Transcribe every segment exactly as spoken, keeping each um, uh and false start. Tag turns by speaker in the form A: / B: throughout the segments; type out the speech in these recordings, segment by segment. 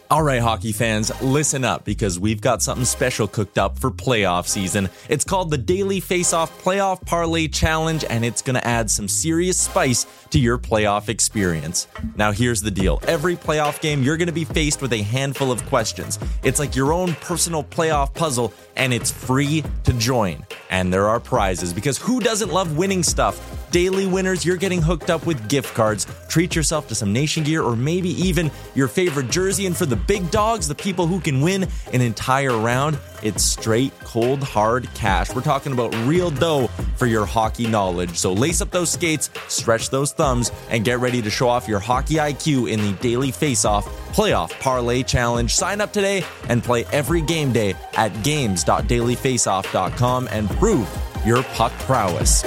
A: All right, hockey fans, listen up because we've got something special cooked up for playoff season. It's called the Daily Face-Off Playoff Parlay Challenge, and it's going to add some serious spice to your playoff experience. Now, here's the deal. Every playoff game, you're going to be faced with a handful of questions. It's like your own personal playoff puzzle, and it's free to join. And there are prizes, because who doesn't love winning stuff? Daily winners, you're getting hooked up with gift cards. Treat yourself to some Nation gear or maybe even your favorite jersey. And for the big dogs, the people who can win an entire round, it's straight, cold, hard cash. We're talking about real dough for your hockey knowledge. So lace up those skates, stretch those thumbs, and get ready to show off your hockey I Q in the Daily Face-Off Playoff Parlay Challenge. Sign up today and play every game day at games dot daily face off dot com and prove your puck prowess.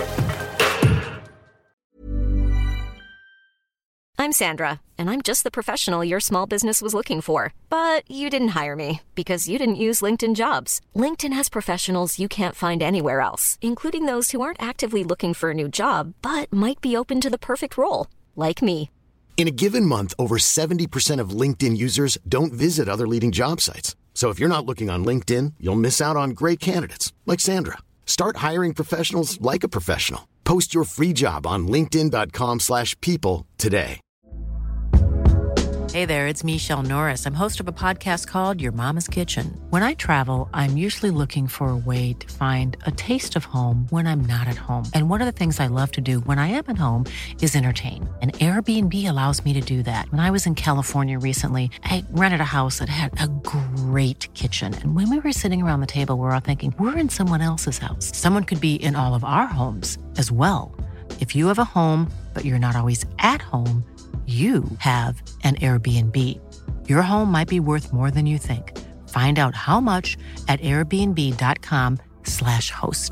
B: I'm Sandra, and I'm just the professional your small business was looking for. But you didn't hire me because you didn't use LinkedIn Jobs. LinkedIn has professionals you can't find anywhere else, including those who aren't actively looking for a new job, but might be open to the perfect role, like me.
C: In a given month, over seventy percent of LinkedIn users don't visit other leading job sites. So if you're not looking on LinkedIn, you'll miss out on great candidates like Sandra. Start hiring professionals like a professional. Post your free job on linkedin dot com slash people today.
D: Hey there, it's Michelle Norris. I'm host of a podcast called Your Mama's Kitchen. When I travel, I'm usually looking for a way to find a taste of home when I'm not at home. And one of the things I love to do when I am at home is entertain. And Airbnb allows me to do that. When I was in California recently, I rented a house that had a great kitchen. And when we were sitting around the table, we were all thinking, we're in someone else's house. Someone could be in all of our homes as well. If you have a home, but you're not always at home, you have an Airbnb. Your home might be worth more than you think. Find out how much at airbnb dot com slash host.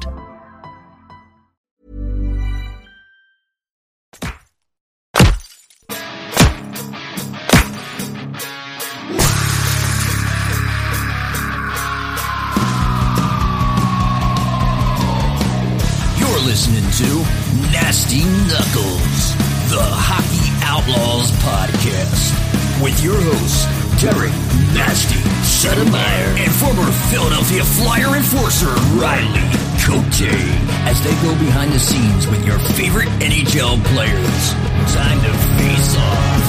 E: You're listening to Nasty Knuckles, the Hockey Outlaws podcast, with your hosts, Derek Nasty Sedemeyer and former Philadelphia Flyer enforcer, Riley Cote, as they go behind the scenes with your favorite N H L players. Time to face off.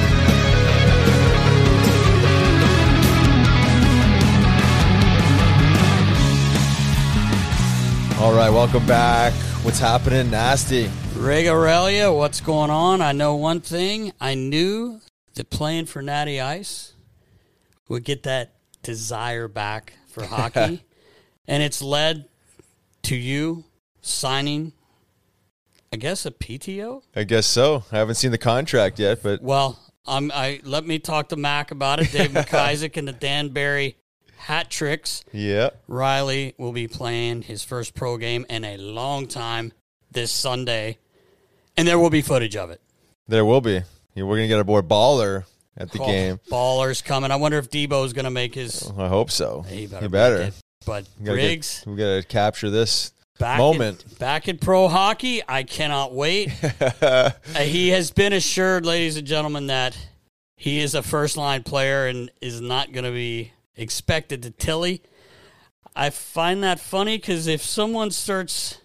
F: All right, welcome back. What's happening, Nasty?
G: Greg Aurelia, what's going on? I know one thing. I knew that playing for Natty Ice would get that desire back for hockey. And it's led to you signing, I guess, a P T O?
F: I guess so. I haven't seen the contract yet, but...
G: Well, um, I let me talk to Mac about it. Dave McIsaac and the Dan Barry hat tricks.
F: Yeah.
G: Riley will be playing his first pro game in a long time this Sunday. And there will be footage of it.
F: There will be. We're going to get our boy Baller at the
G: oh,
F: game.
G: Baller's coming. I wonder if Debo's going to make his...
F: Oh, I hope so.
G: He better.
F: He better.
G: It. But
F: we
G: Riggs...
F: Get, we got to capture this
G: back
F: moment.
G: In, back in pro hockey, I cannot wait. uh, he has been assured, ladies and gentlemen, that he is a first-line player and is not going to be expected to Tilly. I find that funny because if someone starts...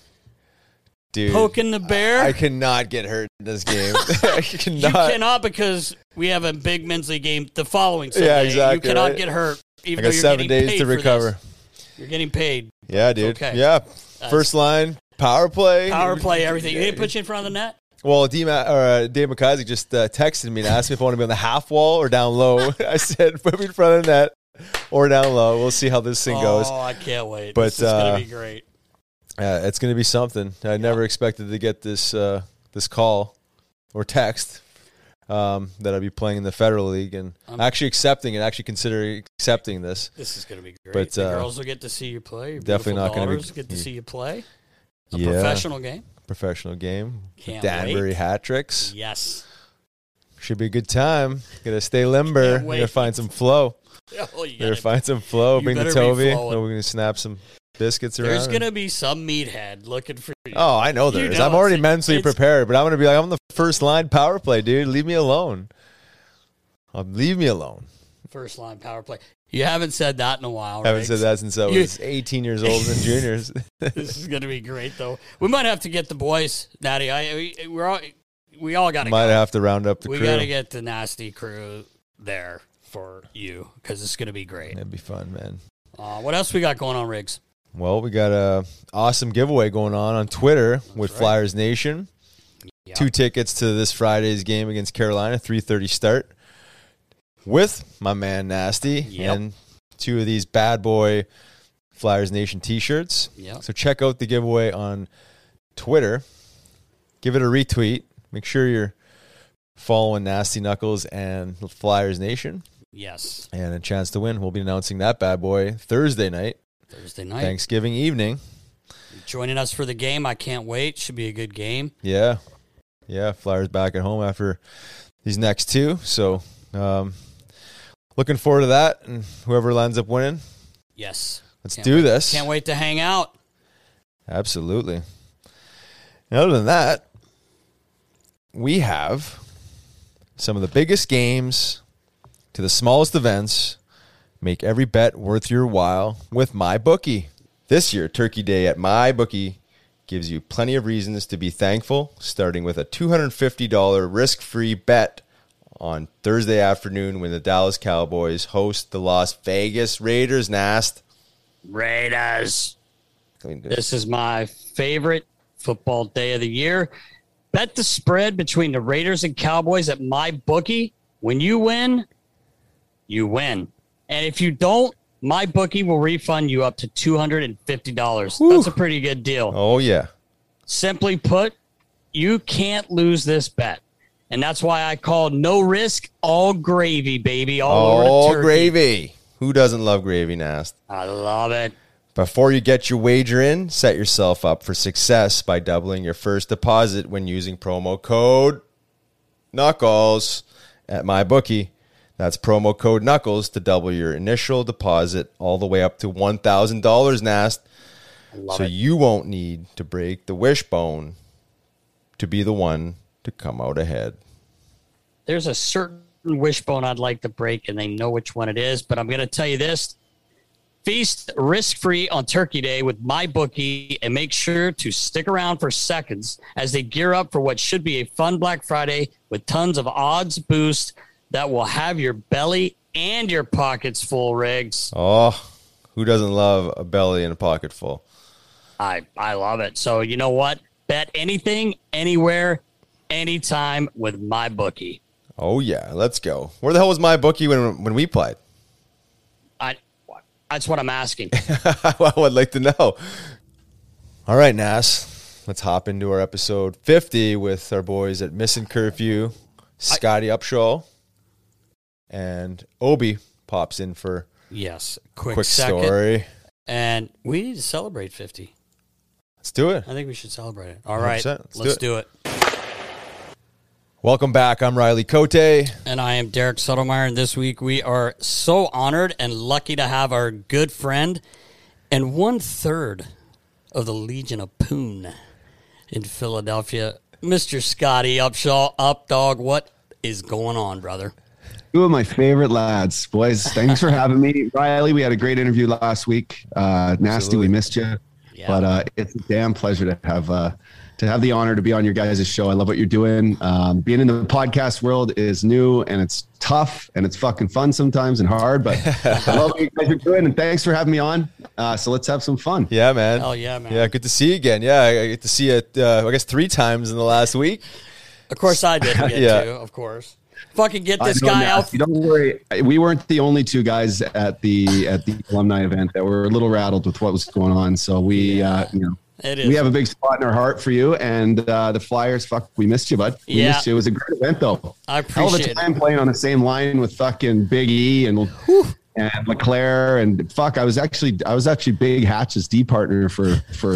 F: Dude,
G: poking the bear.
F: I cannot get hurt in this game. I cannot.
G: You cannot because we have a big men's league game the following Sunday.
F: Yeah, exactly.
G: You cannot
F: right?
G: get hurt. Even
F: I got
G: though you're
F: seven
G: getting
F: days
G: paid
F: to recover.
G: This. You're getting paid.
F: Yeah, dude.
G: Okay.
F: Yeah. First line, power play.
G: Power play, everything. You didn't put you in front of the net?
F: Well, D- or, uh, Dave McIsaac just uh, texted me and asked me if I want to be on the half wall or down low. I said, put me in front of the net or down low. We'll see how this thing goes.
G: Oh, I can't wait.
F: But,
G: this is
F: uh,
G: going to be great.
F: Yeah, it's going to be something. I yeah. never expected to get this uh, this call or text um, that I'd be playing in the Federal League and I'm actually accepting and actually considering accepting this.
G: This is going to be great.
F: But,
G: the
F: uh,
G: girls will get to see you play. Your
F: definitely not going to be.
G: get to see you play. A
F: yeah,
G: professional game.
F: Professional game.
G: Can't
F: Danbury
G: wait.
F: hat tricks.
G: Yes.
F: Should be a good time. Got to stay limber. Got to find some flow.
G: Oh, you
F: got to find some flow. Bring the Toby. Then we're going to snap some biscuits around.
G: There's going to be some meathead looking for you.
F: Oh, I know there
G: you
F: is.
G: know
F: I'm already
G: it's,
F: mentally
G: it's,
F: prepared, but I'm going to be like, I'm the first line power play, dude. Leave me alone. Um, leave me alone.
G: first line power play. You haven't said that in a while,
F: I haven't
G: Riggs.
F: said that since I was you, eighteen years old in juniors.
G: This is going to be great, though. We might have to get the boys, Natty. I we, we're all we all got to
F: might
G: go.
F: have to round up the
G: we
F: crew.
G: We got to get the nasty crew there for you because it's going to be great.
F: It'd be fun, man.
G: Uh, what else we got going on, Riggs?
F: Well, we got a awesome giveaway going on on Twitter That's with right. Flyers Nation. Yep. Two tickets to this Friday's game against Carolina, three thirty start, with my man Nasty
G: yep.
F: and two of these bad boy Flyers Nation t-shirts.
G: Yep.
F: So check out the giveaway on Twitter. Give it a retweet. Make sure you're following Nasty Knuckles and Flyers Nation.
G: Yes.
F: And a chance to win. We'll be announcing that bad boy Thursday night.
G: Thursday night.
F: Thanksgiving evening.
G: Joining us for the game. I can't wait. Should be a good game.
F: Yeah. Yeah, Flyers back at home after these next two. So, um, looking forward to that. And whoever ends up winning.
G: Yes.
F: Let's
G: can't
F: do
G: wait.
F: this.
G: Can't wait to hang out.
F: Absolutely. And other than that, we have some of the biggest games to the smallest events. Make every bet worth your while with MyBookie. This year, Turkey Day at MyBookie gives you plenty of reasons to be thankful, starting with a two hundred fifty dollars risk-free bet on Thursday afternoon when the Dallas Cowboys host the Las Vegas Raiders. Nast.
G: Raiders. This is my favorite football day of the year. Bet the spread between the Raiders and Cowboys at MyBookie. When you win, you win. And if you don't, MyBookie will refund you up to two hundred fifty dollars.
F: Whew.
G: That's a pretty good deal.
F: Oh, yeah.
G: Simply put, you can't lose this bet. And that's why I call no risk, all gravy, baby. All,
F: all gravy. Who doesn't love gravy, Nast?
G: I love it.
F: Before you get your wager in, set yourself up for success by doubling your first deposit when using promo code Knuckles at MyBookie. That's promo code Knuckles to double your initial deposit all the way up to one thousand dollars, Nast. So
G: it.
F: you won't need to break the wishbone to be the one to come out ahead.
G: There's a certain wishbone I'd like to break, and they know which one it is, but I'm going to tell you this. Feast risk-free on Turkey Day with MyBookie, and make sure to stick around for seconds as they gear up for what should be a fun Black Friday with tons of odds boost that will have your belly and your pockets full, Riggs.
F: Oh, who doesn't love a belly and a pocket full?
G: I, I love it. So you know what? Bet anything, anywhere, anytime with MyBookie.
F: Oh, yeah. Let's go. Where the hell was MyBookie when, when we played?
G: I. That's what I'm asking.
F: I would like to know. All right, Nas. Let's hop into our episode fifty with our boys at Missing Curfew, Scotty I, Upshaw, and Obi pops in for
G: yes, quick,
F: quick
G: second.
F: story.
G: And we need to celebrate fifty.
F: Let's do it.
G: I think we should celebrate it. All right,
F: let's,
G: let's
F: do, it.
G: do it.
F: Welcome back. I'm Riley Cote.
G: And I am Derek Sotomayor. And this week we are so honored and lucky to have our good friend and one third of the Legion of Poon in Philadelphia, Mister Scotty Upshaw. Up, dog. What is going on, brother?
H: Two of my favorite lads, boys. Thanks for having me. Riley, we had a great interview last week. Uh, nasty,
F: Absolutely.
H: we missed you.
G: Yeah.
H: But uh, it's a damn pleasure to have uh, to have the honor to be on your guys' show. I love what you're doing. Um, being in the podcast world is new, and it's tough, and it's fucking fun sometimes and hard, but I love what you guys are doing, and thanks for having me on. Uh, so let's have some fun.
F: Yeah, man.
G: Hell yeah, man.
F: Yeah, good to see you again. Yeah, I get to see you, uh, I guess, three times in the last week.
G: Of course I didn't get
F: Yeah.
G: to, of course. Fucking get this
H: I know
G: guy
H: now.
G: out.
H: Don't worry. We weren't the only two guys at the at the alumni event that were a little rattled with what was going on. So we,
G: Yeah.
H: uh, you know,
G: It is.
H: we have a big spot in our heart for you. And uh, the Flyers, fuck, we missed you, bud. We
G: Yeah.
H: missed you. It was a great event, though.
G: I
H: Hell of a
G: appreciate
H: time
G: it.
H: playing on the same line with fucking Big E and and LeClaire and fuck. I was actually I was actually Big Hatch's D partner for for.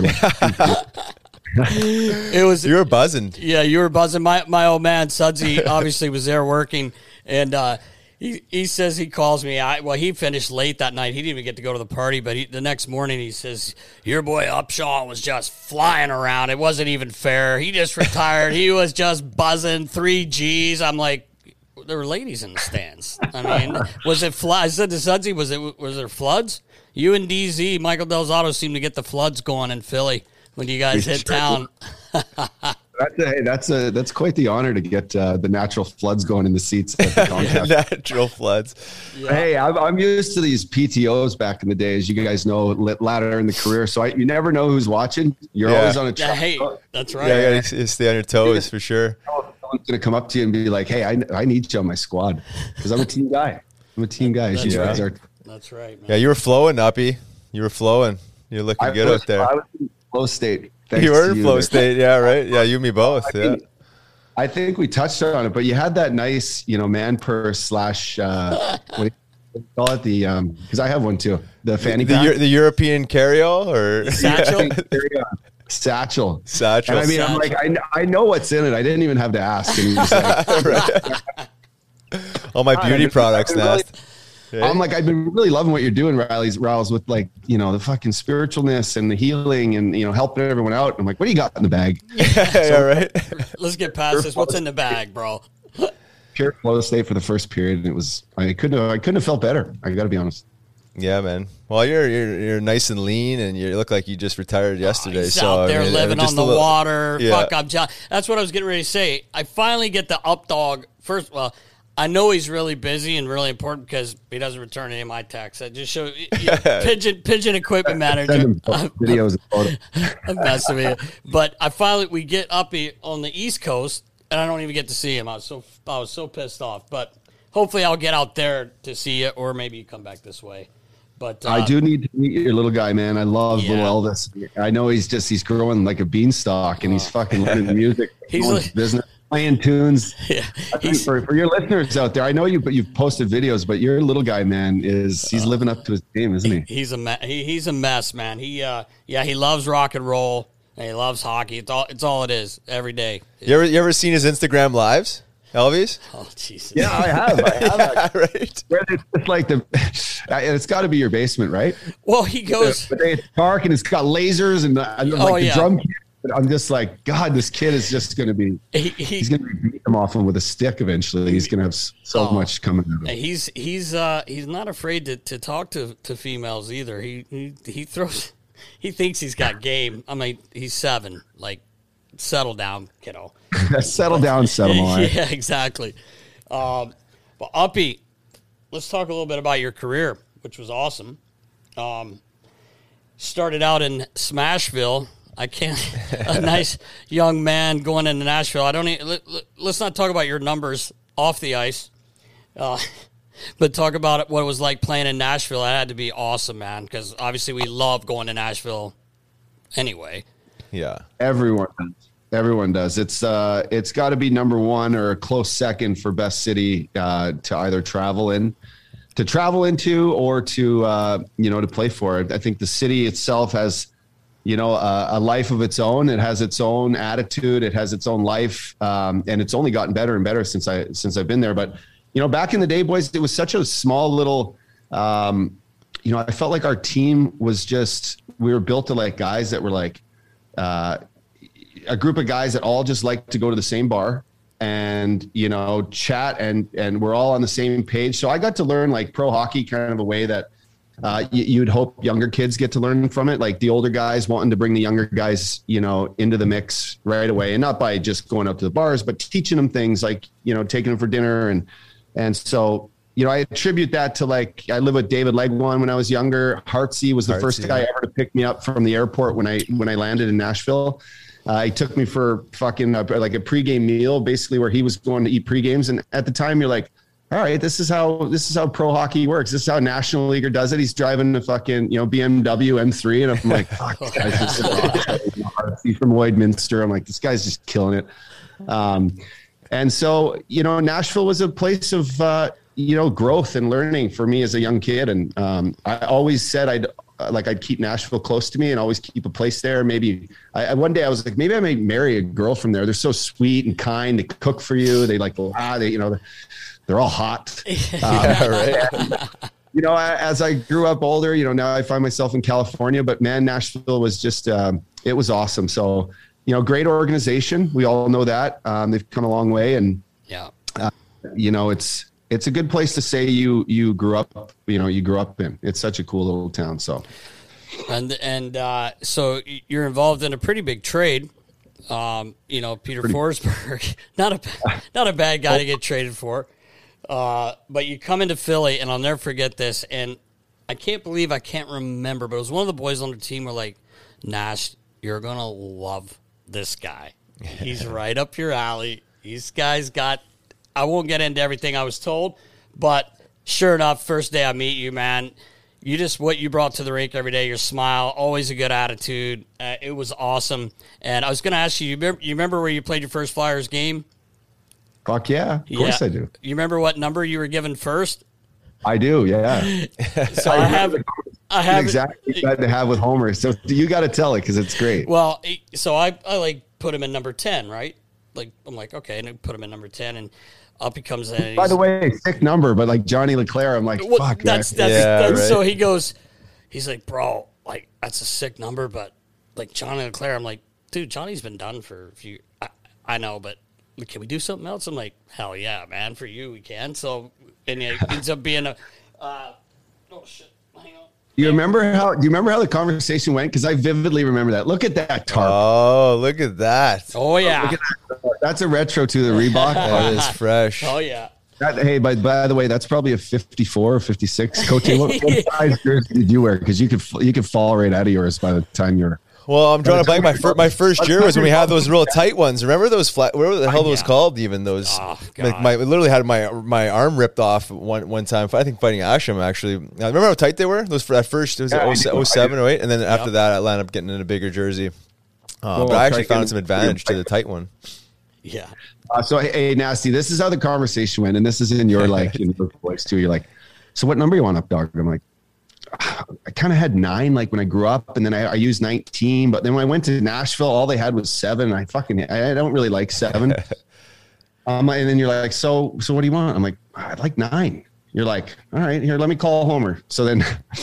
G: It was.
F: You were buzzing.
G: Yeah, you were buzzing. My my old man Sudsy obviously was there working, and uh, he he says he calls me. I well, he finished late that night. He didn't even get to go to the party, but he, the next morning he says, "Your boy Upshaw was just flying around. It wasn't even fair. He just retired. He was just buzzing three G's." I'm like, there were ladies in the stands. I mean, was it flood? I said to Sudsy, was it was there floods? You and D Z, Michael Delzato, seem to get the floods going in Philly when you guys hit town.
H: That's a, hey, that's a that's quite the honor to get uh, the natural floods going in the seats at the Concacaf.
F: Natural floods.
H: Yeah. Hey, I'm, I'm used to these P T Os back in the day, as you guys know, later in the career. So I, you never know who's watching. You're
F: yeah.
H: always on a
G: yeah, hey, that's right.
F: Yeah, you gotta stay on your toes for sure.
H: Someone's gonna come up to you and be like, "Hey, I, I need you on my squad because I'm a team guy. I'm a team guy."
G: That's,
H: you
G: right.
H: guys are.
G: That's right, man.
F: Yeah, you were flowing, Uppy. You were flowing. You're looking
H: I
F: good
H: was,
F: out there.
H: I was in flow state. Thanks
F: you were in
H: you
F: flow
H: there.
F: state, yeah, right? Yeah, you and me both.
H: I
F: yeah.
H: think, I think we touched on it, but you had that nice, you know, man purse slash uh, what do you call it? The um, because I have one too. The fanny
F: the,
H: pack,
F: the, the European carry-all or
G: satchel.
H: Satchel.
F: Satchel.
H: And I mean,
G: Satchel.
H: I'm like, I, I know what's in it. I didn't even have to ask. And he was like,
F: right. All my beauty
H: I've been-
F: products,
H: I've been really-
F: Nast.
H: I'm like, I've been really loving what you're doing, Riley's Riles, with like, you know, the fucking spiritualness and the healing and, you know, helping everyone out. I'm like, what do you got in the bag?
F: yeah, yeah, right.
G: Let's get past this. What's in the bag, bro?
H: Pure flow state for the first period. And it was, I couldn't have, I couldn't have felt better. I got to be honest.
F: Yeah, man. Well, you're you're you're nice and lean, and you look like you just retired yesterday.
G: He's
F: so
G: out there
F: I mean,
G: living
F: just
G: on the
F: a little-
G: water.
F: Yeah.
G: Fuck, I'm just, that's what I was getting ready to say. I finally get the up dog. First, well, I know he's really busy and really important because he doesn't return any of my texts. I just show you, pigeon pigeon equipment manager.
H: Send him
G: I'm,
H: videos. and photos.
G: I'm messing with you. But I finally we get up on the East Coast, and I don't even get to see him. I was so I was so pissed off. But hopefully, I'll get out there to see you, or maybe you come back this way. But uh,
H: I do need to meet your little guy, man. I love
G: Yeah.
H: little Elvis. I know he's just he's growing like a beanstalk, and he's fucking learning music.
G: He's
H: going
G: like-
H: to business, playing tunes.
G: Yeah,
H: I think
G: he's-
H: for, for your listeners out there, I know you, but you've posted videos. But your little guy, man, is he's living up to his name, isn't he?
G: He's a me- he, he's a mess, man. He uh yeah, he loves rock and roll and he loves hockey. It's all it's all it is every day.
F: You ever you ever seen his Instagram lives, Elvis?
G: Oh Jesus.
H: Yeah, I have. I have.
F: Yeah, right.
H: Where it's just like the, it's got to be your basement, right?
G: Well, he goes.
H: But it's dark and it's got lasers and, the, and
G: Oh,
H: like the
G: yeah.
H: drum kit. But I'm just like, God, this kid is just going to be.
G: He, he,
H: He's going to be beating him off him with a stick eventually. He's going to have s- so
G: Oh.
H: much coming out of him.
G: he's he's uh he's not afraid to, to talk to, to females either. He, he he throws. He thinks he's got game. I mean, he's seven. Like, settle down, kiddo.
H: Settle down, settle all right.
G: Yeah, exactly. Um, but Uppy, let's talk a little bit about your career, which was awesome. Um, started out in Smashville. I can't. A nice young man going into Nashville. I don't. Even, let, let, let's not talk about your numbers off the ice, uh, but talk about it, what it was like playing in Nashville. That had to be awesome, man. Because obviously we love going to Nashville. Anyway.
F: Yeah.
H: Everyone does. Everyone does. It's uh, it's got to be number one or a close second for best city uh, to either travel in, to travel into, or to uh, you know to play for. I think the city itself has, you know, a, a life of its own. It has its own attitude. It has its own life, um, and it's only gotten better and better since I since I've been there. But you know, back in the day, boys, it was such a small little. Um, you know, I felt like our team was just we were built to like guys that were like. Uh, a group of guys that all just like to go to the same bar and, you know, chat and, and we're all on the same page. So I got to learn like pro hockey kind of a way that uh, you, you'd hope younger kids get to learn from it. Like the older guys wanting to bring the younger guys, you know, into the mix right away, and not by just going up to the bars, but teaching them things like, you know, taking them for dinner. And, and so, you know, I attribute that to like, I lived with David Legwan when I was younger. Hartsey was the
F: Hartsey,
H: first guy
F: yeah.
H: ever to pick me up from the airport when I, when I landed in Nashville. Uh, he took me for fucking uh, like a pregame meal, basically where he was going to eat pregames. And at the time you're like, all right, this is how, this is how pro hockey works. This is how National Leaguer does it. He's driving a fucking, you know, B M W M three. And I'm like, fuck, this guy's just Hartsey from Lloydminster. I'm like, this guy's just killing it. Um, and so, you know, Nashville was a place of, uh, you know, growth and learning for me as a young kid. And um, I always said I'd, Uh, like I'd keep Nashville close to me and always keep a place there. Maybe I, I one day I was like, maybe I may marry a girl from there. They're so sweet and kind. They cook for you. They like, ah, they, you know, they're, they're all hot.
F: Yeah,
H: Um,
F: right.
H: and, you know, as I grew up older, you know, now I find myself in California, but man, Nashville was just, um, it was awesome. So, you know, great organization. We all know that. Um, they've come a long way, and
G: Yeah.
H: uh, you know, it's it's a good place to say you you grew up. You know, you grew up in. It's such a cool little town. So,
G: and and uh, so you're involved in a pretty big trade. Um, you know, Peter pretty- Forsberg, not a not a bad guy to get traded for. Uh, but you come into Philly, and I'll never forget this. And I can't believe I can't remember, but it was one of the boys on the team were like, Nash, you're going to love this guy. He's right up your alley. These guys got, I won't get into everything I was told, but sure enough, first day I meet you, man, you just, what you brought to the rink every day, your smile, always a good attitude. Uh, it was awesome. And I was going to ask you, you remember, you remember where you played your first Flyers game?
H: Fuck yeah. Of course
G: yeah.
H: I do.
G: You remember what number you were given first?
H: I do, yeah.
G: So I, I have, I have
H: exactly what to have with Homer. So you got to tell it because it's great.
G: Well, so I, I like put him in number ten, right? Like I'm like okay, and I put him in number ten, and up he comes in.
H: By the way, sick number, but like Johnny Leclerc, I'm like,
G: well,
H: fuck.
G: That's
H: man.
G: that's,
F: yeah,
G: that's
F: right.
G: So he goes, he's like, bro, like that's a sick number, but like Johnny Leclerc, I'm like, dude, Johnny's been done for a few. I, I know, but can we do something else? I'm like, hell yeah, man, for you we can. So and it ends up being a. Uh, oh shit! Hang on.
H: You remember how? Do you remember how the conversation went? Because I vividly remember that. Look at that tarp.
F: Oh, look at that.
G: Oh yeah.
H: Look at that. That's a retro to the Reebok.
F: That is fresh.
G: Oh yeah.
H: That, hey, by by the way, that's probably a fifty-four or fifty-six. Coach, what, what size jersey did you wear? Because you could you could fall right out of yours by the time you're.
F: Well, I'm drawing a blank. My, fir- my first year was when we had those real tight ones. Remember those flat? Whatever the hell those
G: yeah.
F: called? Even those.
G: Oh,
F: like my, I literally had my my arm ripped off one one time. I think fighting Asham actually. I remember how tight they were. Those for that first. It was
H: Yeah,
F: oh seven or eight, and then after
G: Yep.
F: that, I landed up getting in a bigger jersey. Uh,
H: Well,
F: but I actually
H: try
F: found
H: getting-
F: some advantage to the tight one.
G: Yeah.
H: Uh, so hey, hey, Nasty, this is how the conversation went, and this is in your like in your voice too. You're like, so what number you want up, dog? I'm like, I kind of had nine like when I grew up, and then I, I used nineteen. But then when I went to Nashville, all they had was seven. I fucking I don't really like seven. um, and then you're like, so so what do you want? I'm like, I'd like nine. You're like, all right, here, let me call Homer. So then,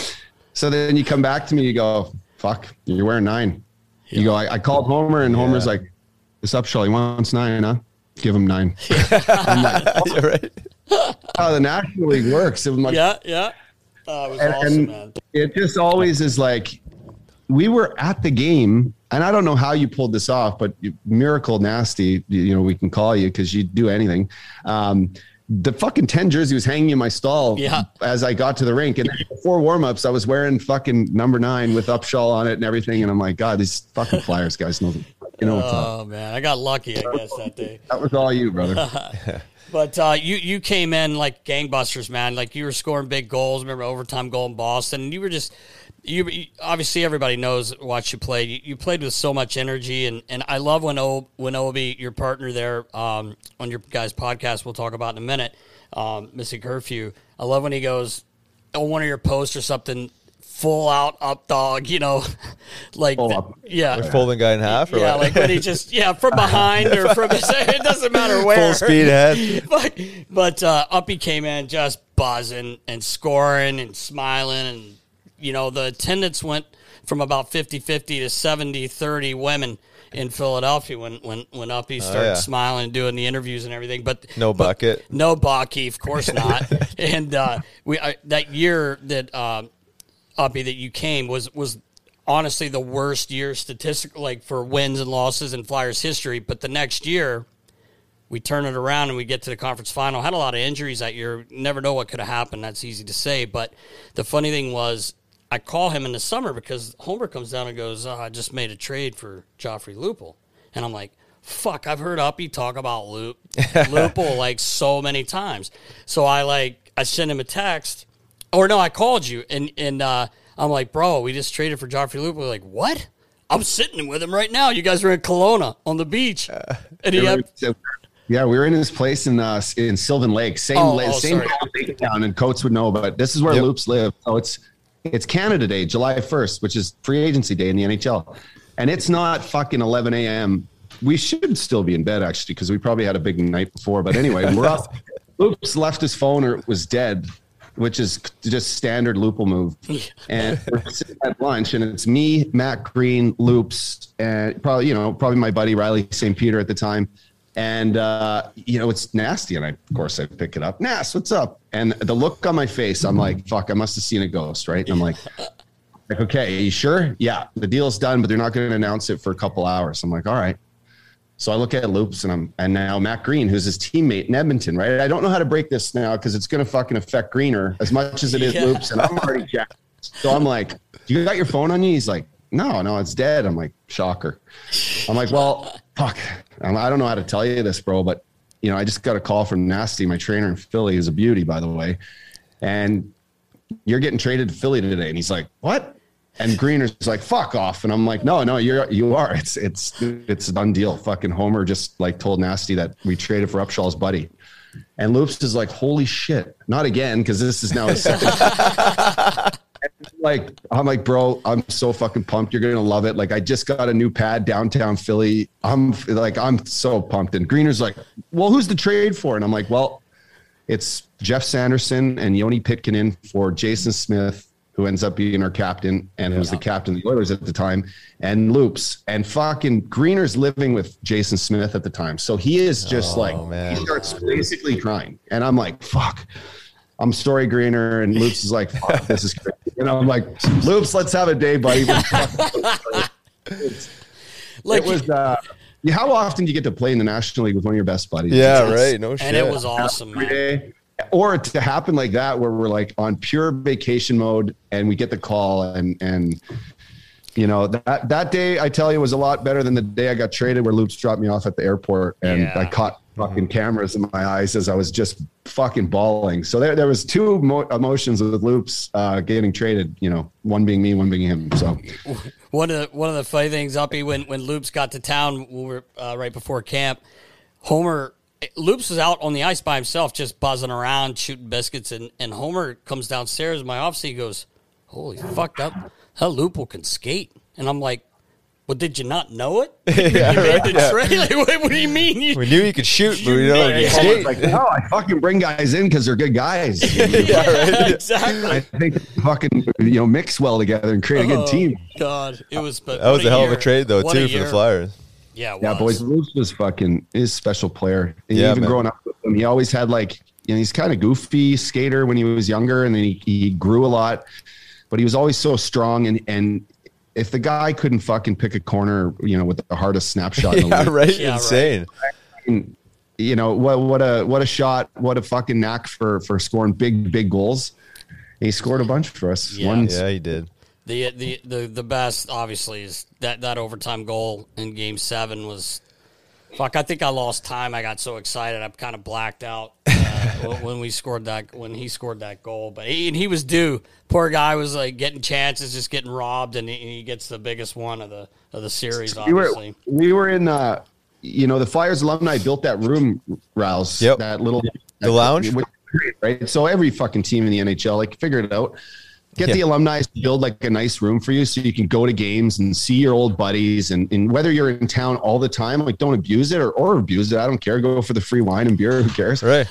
H: so then you come back to me. You go, fuck, you're wearing nine. Yeah. You go, I, I called Homer, and yeah. Homer's like, this Upshaw, he wants nine, huh? Give him nine. I'm like, oh.
F: Yeah, right.
H: How the National League works. It was like,
G: yeah, yeah. Oh, it was
H: and,
G: awesome,
H: and
G: man.
H: It just always is like, we were at the game, and I don't know how you pulled this off, but you, Miracle Nasty, you know, we can call you because you do anything. Um, the fucking ten jersey was hanging in my stall
G: yeah.
H: as I got to the rink. And before warmups, I was wearing fucking number nine with Upshaw on it and everything. And I'm like, God, these fucking Flyers guys know, you know what's
G: oh,
H: up.
G: man. I got lucky, I guess, that day.
H: That was all you, brother.
G: But uh, you you came in like gangbusters, man. Like you were scoring big goals. Remember overtime goal in Boston. And you were just you, you obviously everybody knows watch you play. You, you played with so much energy, and, and I love when o, when Obi, your partner there um, on your guys' podcast, we'll talk about in a minute, um, Missy Curfew. I love when he goes on one of your posts or something. Full out up dog, you know, like the, yeah,
F: like folding guy in half, or
G: yeah,
F: what?
G: like when he just yeah from behind or from it doesn't matter where,
F: full speed ahead.
G: But but uh, Uppy came in just buzzing and scoring and smiling, and you know the attendance went from about fifty-fifty to seventy thirty women in Philadelphia when when when Uppy started
F: oh, yeah.
G: smiling and doing the interviews and everything. But
F: no bucket,
G: but, no Bucky, of course not. and uh, we I, that year that. Um, Uppy, that you came was was honestly the worst year statistic like for wins and losses in Flyers history. But the next year, we turn it around and we get to the conference final. Had a lot of injuries that year. Never know what could have happened. That's easy to say. But the funny thing was, I call him in the summer because Homer comes down and goes, oh, "I just made a trade for Joffrey Lupul," and I'm like, "Fuck!" I've heard Uppy talk about Lup Lupul like so many times. So I like I sent him a text. Or no, I called you, and and uh, I'm like, bro, we just traded for Joffrey Lupul. Like, what? I'm sitting with him right now. You guys were in Kelowna on the beach. Uh, and he had-
H: yeah, we were in his place in uh, in Sylvan Lake, same
G: oh,
H: lake,
G: oh,
H: same lake town, and Coates would know. But this is where yep. Loops live. So it's it's Canada Day, July first, which is free agency day in the N H L, and it's not fucking eleven a.m. We should still be in bed actually because we probably had a big night before. But anyway, we're up. Loops left his phone or was dead. Which is just standard Lupul move. And we're sitting at lunch, and it's me, Matt Green, Loops, and probably, you know, probably my buddy Riley Saint Peter at the time. And, uh, you know, it's nasty. And I, of course, I pick it up. Nas, what's up? And the look on my face, I'm like, fuck, I must have seen a ghost, right? And I'm like, like, okay, are you sure? Yeah, the deal's done, but they're not going to announce it for a couple hours. I'm like, all right. So I look at Loops, and I'm, and now Matt Green, who's his teammate in Edmonton, right? I don't know how to break this now because it's going to fucking affect Greener as much as it is yeah. Loops, and I'm already jacked. So I'm like, you got your phone on you? He's like, no, no, it's dead. I'm like, shocker. I'm like, well, fuck. I'm, I don't know how to tell you this, bro, but you know, I just got a call from Nasty, my trainer in Philly, who's a beauty, by the way, and you're getting traded to Philly today. And he's like, what? And Greener's like, fuck off. And I'm like, no, no, you're, you are. It's, it's, it's a done deal. Fucking Homer just like told Nasty that we traded for Upshaw's buddy. And Loops is like, holy shit, not again. Cause this is now his second. Like, I'm like, bro, I'm so fucking pumped. You're going to love it. Like, I just got a new pad downtown Philly. I'm like, I'm so pumped. And Greener's like, well, who's the trade for? And I'm like, well, it's Jeff Sanderson and Yoni Pitkinen for Jason Smith, who ends up being our captain and yeah. was the captain of the Oilers at the time, and Loops. And fucking Greener's living with Jason Smith at the time. So he is just oh, like, man. He starts basically crying. And I'm like, fuck, I'm sorry, Greener. And Loops is like, fuck, this is crazy. And I'm like, Loops, let's have a day, buddy. Like, it was, uh, how often do you get to play in the National League with one of your best buddies?
F: Yeah, right. No shit.
G: And it was awesome, man.
H: Or to happen like that, where we're like on pure vacation mode and we get the call and, and, you know, that, that day I tell you was a lot better than the day I got traded where Loops dropped me off at the airport and yeah. I caught fucking cameras in my eyes as I was just fucking bawling. So there, there was two mo- emotions with Loops uh, getting traded, you know, one being me, one being him. So
G: one of the, one of the funny things, Uppy, when, when Loops got to town, we were uh, right before camp, Homer, Loops was out on the ice by himself, just buzzing around, shooting biscuits, and, and Homer comes downstairs in my office. He goes, holy fuck, that, that Loople can skate. And I'm like, well, did you not know it?
F: yeah,
G: you
F: right,
G: made the
F: yeah.
G: trade? Like, what, what do you mean? You,
F: we knew you could shoot, but we don't know you
H: skate. Like, no, I fucking bring guys in because they're good guys.
G: yeah, right. Exactly.
H: I think fucking, you know, mix well together and create a
G: oh,
H: good team.
G: God, it was. But
F: that was a, a hell
G: year.
F: of a trade, though,
G: what
F: too, for the Flyers.
G: Yeah,
H: yeah, boys. Loops was fucking his special player. And
F: yeah,
H: even
F: man.
H: growing up with him, he always had like, you know, he's kind of goofy skater when he was younger, and then he, he grew a lot, but he was always so strong. And and if the guy couldn't fucking pick a corner, you know, with the hardest snapshot, in the
F: yeah,
H: league,
F: right,
G: yeah,
F: insane.
H: Right. You know what? What a what a shot! What a fucking knack for for scoring big big goals. And he scored a bunch for us.
G: Yeah,
H: One,
F: yeah he did.
G: The, the the the best, obviously, is that, that overtime goal in Game Seven was, fuck. I think I lost time. I got so excited, I kind of blacked out uh, when we scored that when he scored that goal. But he, and he was due. Poor guy was like getting chances, just getting robbed, and he, he gets the biggest one of the of the series. Obviously,
H: we were we were in. Uh, you know, the Flyers alumni built that room, Rouse.
F: Yep.
H: That little
F: the
H: that,
F: lounge,
H: right? So every fucking team in the N H L like figured it out. Get yeah. the alumni to build like a nice room for you so you can go to games and see your old buddies. And, and whether you're in town all the time, like don't abuse it or, or abuse it. I don't care. Go for the free wine and beer. Who cares?
F: Right.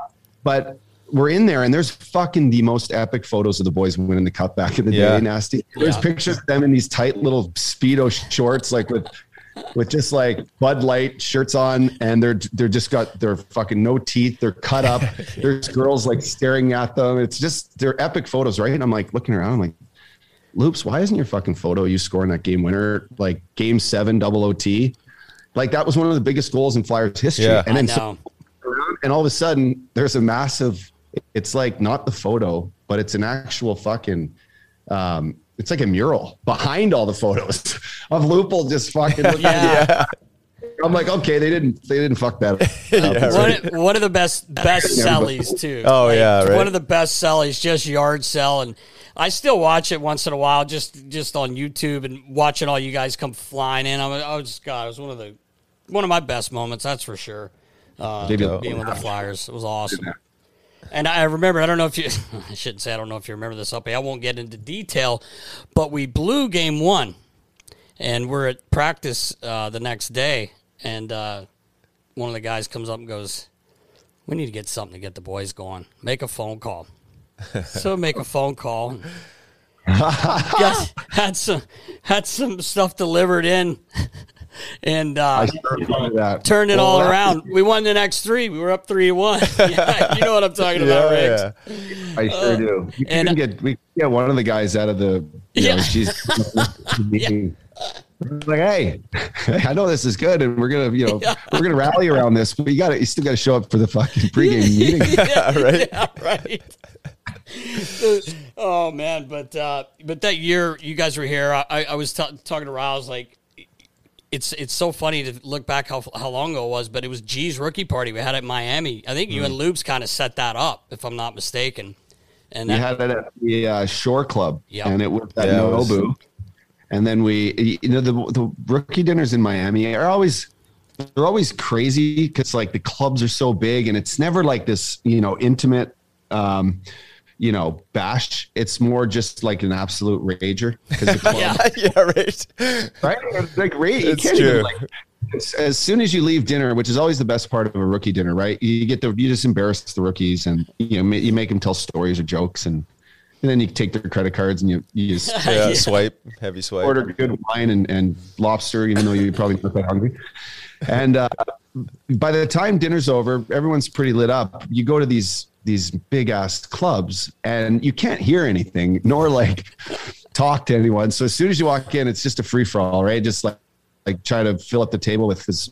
H: But we're in there and there's fucking the most epic photos of the boys winning the cup back in the
F: yeah.
H: day. Nasty. There's yeah. pictures of them in these tight little Speedo shorts, like with, with just like Bud Light shirts on, and they're they're just got their fucking no teeth, they're cut up. There's girls like staring at them. It's just they're epic photos, right? And I'm like looking around, I'm like, Loops, why isn't your fucking photo you scoring that game winner, like game seven double O T? Like that was one of the biggest goals in Flyers history.
F: Yeah.
H: And then
G: so,
H: and all of a sudden there's a massive, it's like not the photo, but it's an actual fucking um it's like a mural behind all the photos of Loople just fucking looking
G: yeah.
H: I'm like, okay, they didn't they didn't fuck that up.
F: yeah,
G: one,
F: right.
G: of, one of the best best sellies too.
F: Oh like, yeah, right.
G: One of the best sellies, just yard sell, and I still watch it once in a while, just just on YouTube and watching all you guys come flying in. I was, I was just God, it was one of the one of my best moments, that's for sure. Uh, being with the Flyers, it was awesome. And I remember, I don't know if you, I shouldn't say I don't know if you remember this, Uppy. I won't get into detail, but we blew game one, and we're at practice uh, the next day, and uh, one of the guys comes up and goes, we need to get something to get the boys going. Make a phone call. So make a phone call. Got, had some had some stuff delivered in. and
H: I
G: uh,
H: sure remember that.
G: turned it
H: Well,
G: all
H: that-
G: around. We won the next three. We were up three to one. Yeah, you know what I'm talking about, Riggs.
F: yeah.
H: I sure do. We
G: and-
H: can get we can get one of the guys out of the. You
G: Yeah.
H: know, she's meeting. Like, hey, I know this is good, and we're gonna, you know,
G: Yeah.
H: we're gonna rally around this, but you got to, you still got to show up for the fucking pregame meeting.
G: yeah,
F: right.
G: Yeah, right. Oh man, but uh, but that year you guys were here. I, I was t- talking to Riles like. It's it's so funny to look back how how long ago it was, but it was G's rookie party we had at Miami. I think you and Lubes kind of set that up, if I'm not mistaken. And
H: We
G: that,
H: had it at the uh, Shore Club,
G: Yep.
H: and it was at
F: Yeah, it was-
H: Nobu. And then we, you know, the the rookie dinners in Miami are always they're always crazy because like the clubs are so big, and it's never like this, you know, intimate, um, you know, bash. It's more just like an absolute rager because the club,
G: yeah,
F: yeah, right.
H: right? It's like rage. You
F: It's
H: can't
F: true.
H: even like. As, as soon as you leave dinner, which is always the best part of a rookie dinner, right? You get the you just embarrass the rookies, and you know ma- you make them tell stories or jokes, and, and then you take their credit cards and you you just
F: Yeah, swipe, heavy swipe.
H: order good wine and, and lobster, even though you're probably not that hungry. And uh, by the time dinner's over, everyone's pretty lit up. You go to these these big ass clubs, and you can't hear anything nor like talk to anyone. So as soon as you walk in, it's just a free for all, right? Just like like try to fill up the table with as,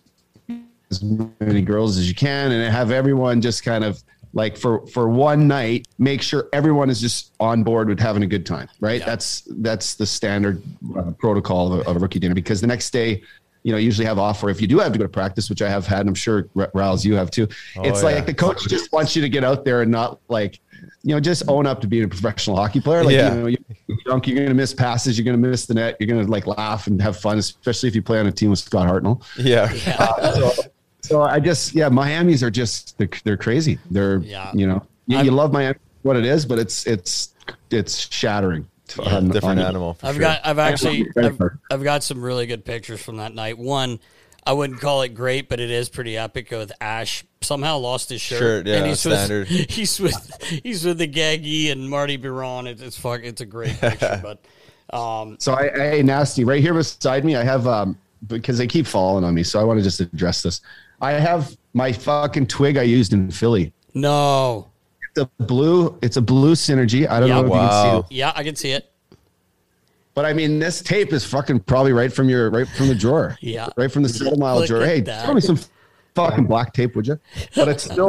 H: as many girls as you can, and have everyone just kind of like for for one night, make sure everyone is just on board with having a good time, right?
G: Yeah.
H: That's that's the standard uh, protocol of a, of a rookie dinner, because the next day, you know, usually have off, or if you do have to go to practice, which I have had, and I'm sure R- Riles, you have too. It's
F: Oh,
H: like
F: yeah.
H: the coach just wants you to get out there and not like, you know, just own up to being a professional hockey player. Like,
F: Yeah.
H: you know, you're drunk, you're going to miss passes, you're going to miss the net, you're going to like laugh and have fun, especially if you play on a team with Scott Hartnell.
F: Yeah.
H: Uh, so, so I just, yeah, Miami's are just, they're, they're crazy. They're,
G: Yeah.
H: you know, you, you love Miami, what it is, but it's, it's, it's shattering.
F: Yeah,
H: on-
F: different
H: on-
F: animal. for
G: I've
F: sure.
G: got I've actually
H: Yeah.
G: I've, I've got some really good pictures from that night. One, I wouldn't call it great, but it is pretty epic. With Ash somehow lost his shirt.
F: Shirt, yeah,
G: and he's
F: standard.
G: With, he's with he's with the Gaggy and Marty Biron. It, it's fuck. It's a great picture, but um,
H: So I, hey, Nasty, right here beside me, I have, um, because they keep falling on me. So I want to just address this. I have my fucking twig I used in Philly.
G: no,
H: It's a blue, it's a blue Synergy. I don't
G: Yeah.
H: know if you can see
F: Wow.
H: it.
G: yeah, I can see it.
H: But I mean, this tape is fucking probably right from your, right from the drawer.
G: Yeah.
H: Right from the seven mile
G: Look
H: drawer.
G: at
H: Hey,
G: that.
H: throw me some fucking black tape, would you? But it's still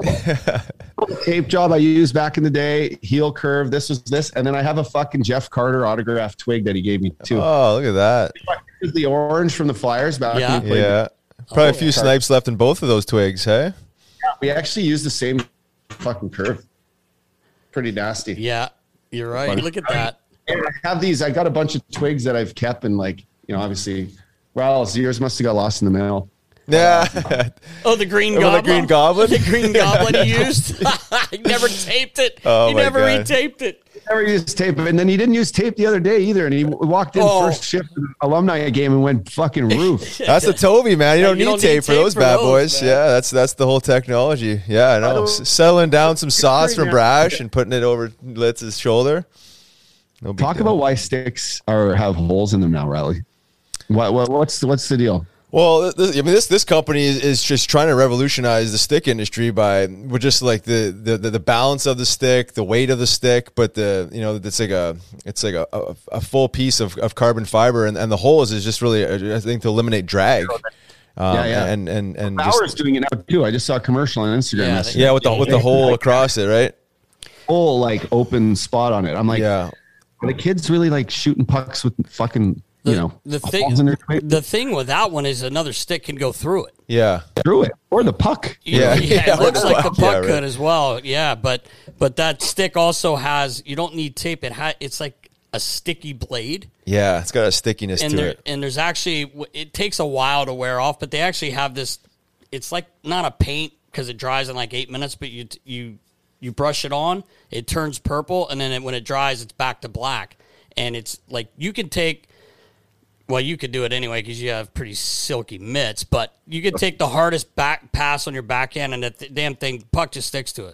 H: a tape job I used back in the day. Heel curve. This was this. And then I have a fucking Jeff Carter autographed twig that he gave me too.
F: Oh, look at that.
H: This is the orange from the Flyers back
G: Yeah.
H: when he played.
F: Yeah. Probably a
G: Oh,
F: few
G: yeah.
F: snipes left in both of those twigs, hey?
H: We actually used the same fucking curve. Pretty nasty.
G: Yeah, you're right. Look at that.
H: And I have these. I got a bunch of twigs that I've kept, and like, you know, obviously, well, yours must have got lost in the mail.
F: Yeah.
G: Oh, the green
F: Oh, the
G: goblin.
F: green goblin?
G: The green goblin he used. He never taped it.
F: Oh,
G: he
F: my
G: never
F: God.
G: retaped it.
H: Never used tape, and then he didn't use tape the other day either. And he walked in
G: Oh.
H: first shift of the alumni game and went fucking roof.
F: That's the Toby, man. You
G: Yeah,
F: don't
G: you
F: need
G: don't
F: tape
G: need
F: for
G: tape
F: those
G: for
F: bad
G: those,
F: boys.
G: man.
F: Yeah, that's that's the whole technology. Yeah, I know.
H: don't-
F: S- Settling down some sauce
H: Pretty
F: from Brash and putting it over Litz's shoulder. No big
H: Talk
F: deal.
H: about why sticks are have holes in them now, Riley. What, what what's what's the deal?
F: Well, th- I mean, this this company is, is just trying to revolutionize the stick industry by with just like the, the, the, the balance of the stick, the weight of the stick, but the you know it's like a it's like a, a, a full piece of, of carbon fiber, and, and the holes is just really I think to eliminate drag. Um,
H: Yeah, yeah.
F: And and and just,
H: Bauer's doing it now too. I just saw a commercial on Instagram.
G: Yeah,
H: yesterday.
F: yeah, with the with the hole across it, right?
H: Whole like open spot on it. I'm like,
F: Yeah.
H: are the kids really like shooting pucks with fucking
G: The,
H: you know
G: the
H: holes in
G: thing,
H: their twig?
G: the thing with that one is another stick can go through it.
F: Yeah.
H: through it or the puck?
F: Yeah.
G: yeah,
F: Yeah,
G: it looks
F: or the
G: like the
F: puck.
G: puck
F: Yeah, right.
G: could as well. Yeah, but but that stick also has. You don't need tape. It ha, It's like a sticky blade,
F: Yeah, it's got a stickiness
G: and
F: to
G: there
F: it.
G: and there's actually it takes a while to wear off. But they actually have this. It's like not a paint because it dries in like eight minutes. But you you you brush it on, it turns purple, and then it, when it dries, it's back to black. And it's like you can take. Well, you could do it anyway because you have pretty silky mitts. But you could take the hardest back pass on your backhand, and that th- damn thing puck just sticks to it.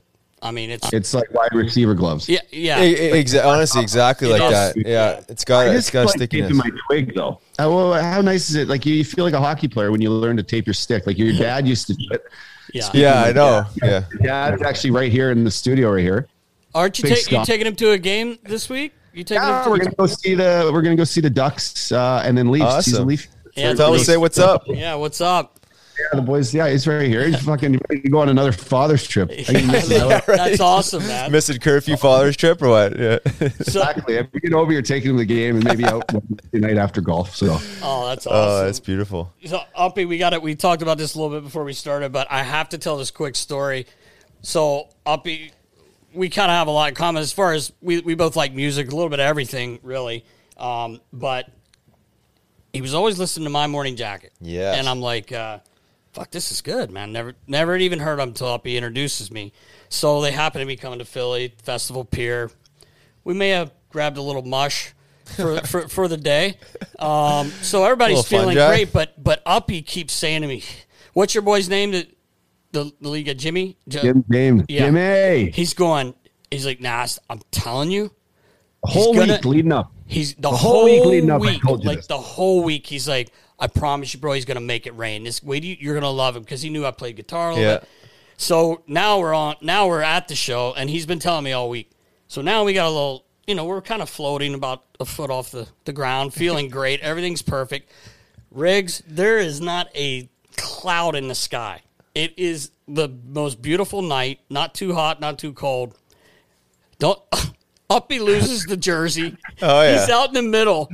G: I mean, it's
H: It's like wide receiver gloves.
G: yeah, yeah.
F: Exa- honestly, exactly
G: It
F: like
G: is.
F: that. Yeah, it's got
H: I
F: it's
H: just
F: got
H: like
F: stickiness.
H: taping my twig though. Uh, well, how nice is it? Like you, you feel like a hockey player when you learn to tape your stick. Like your dad used to do it.
G: yeah.
F: Yeah, I know. Yeah.
H: Yeah, it's actually right here in the studio right here.
G: Aren't you,
H: Big
G: ta- you
H: Scott.
G: taking him to a game this week? You taking
H: Yeah,
G: him to
H: we're gonna go see the we're gonna go see the Ducks uh, and then Leafs. He's a
F: Awesome.
H: Leaf.
G: Yeah,
F: Tell him to
G: Leafs.
F: say what's up.
G: Yeah, what's up?
H: Yeah, the boys. Yeah, he's right here. He's fucking ready to go on another father's trip. I can miss it.
F: Yeah, right.
G: That's awesome, man.
F: Missing curfew father's trip or what? Yeah.
G: So,
H: Exactly. If you get over, you're taking him to the game and maybe out the night after golf. So
G: oh, that's awesome.
F: Oh, that's beautiful.
G: So, Uppy, we got it. We talked about this a little bit before we started, but I have to tell this quick story. So, Uppy, we kind of have a lot in common as far as we, we both like music, a little bit of everything, really. Um, but he was always listening to My Morning Jacket.
F: Yes.
G: And I'm like, uh, fuck, this is good, man. Never never even heard him until Uppy introduces me. So they happen to be coming to Philly, Festival Pier. We may have grabbed a little mush for for, for the day. Um, so everybody's
F: Little
G: feeling
F: fungi.
G: great, but but Uppy keeps saying to me, what's your boy's name? The, the, the league of Jimmy? J-
H: Jim, Jim,
G: Yeah.
H: Jimmy,
G: He's going, he's like, nah, I'm telling you.
H: the whole
G: gonna-
H: week leading up.
G: He's the,
H: The
G: whole,
H: whole week leading up, I
G: week,
H: told you
G: like
H: this.
G: the whole week. He's like, I promise you, bro, he's gonna make it rain. This way, you, you're gonna love him because he knew I played guitar a little
F: Yeah.
G: bit. So now we're on. Now we're at the show, and he's been telling me all week. So now we got a little. You know, we're kind of floating about a foot off the, the ground, feeling great. Everything's perfect. Riggs, there is not a cloud in the sky. It is the most beautiful night. Not too hot, not too cold. Don't. Uppy loses the jersey.
F: Oh, yeah.
G: He's out in the middle.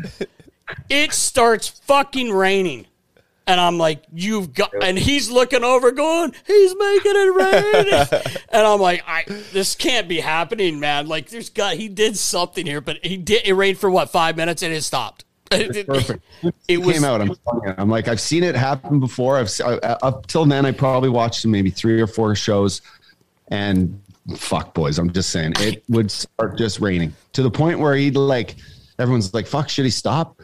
G: It starts fucking raining. And I'm like, you've got, and he's looking over going, he's making it rain. And I'm like, I, this can't be happening, man. Like, there's got, he did something here, but he did, it rained for what, five minutes and it stopped. It,
H: Perfect.
G: it
H: It
G: was,
H: came out. I'm telling you. I'm like, I've seen it happen before. I've s- uh, up till then, I probably watched maybe three or four shows, and fuck, boys, I'm just saying it would start just raining to the point where he'd like, everyone's like, fuck, should he stop?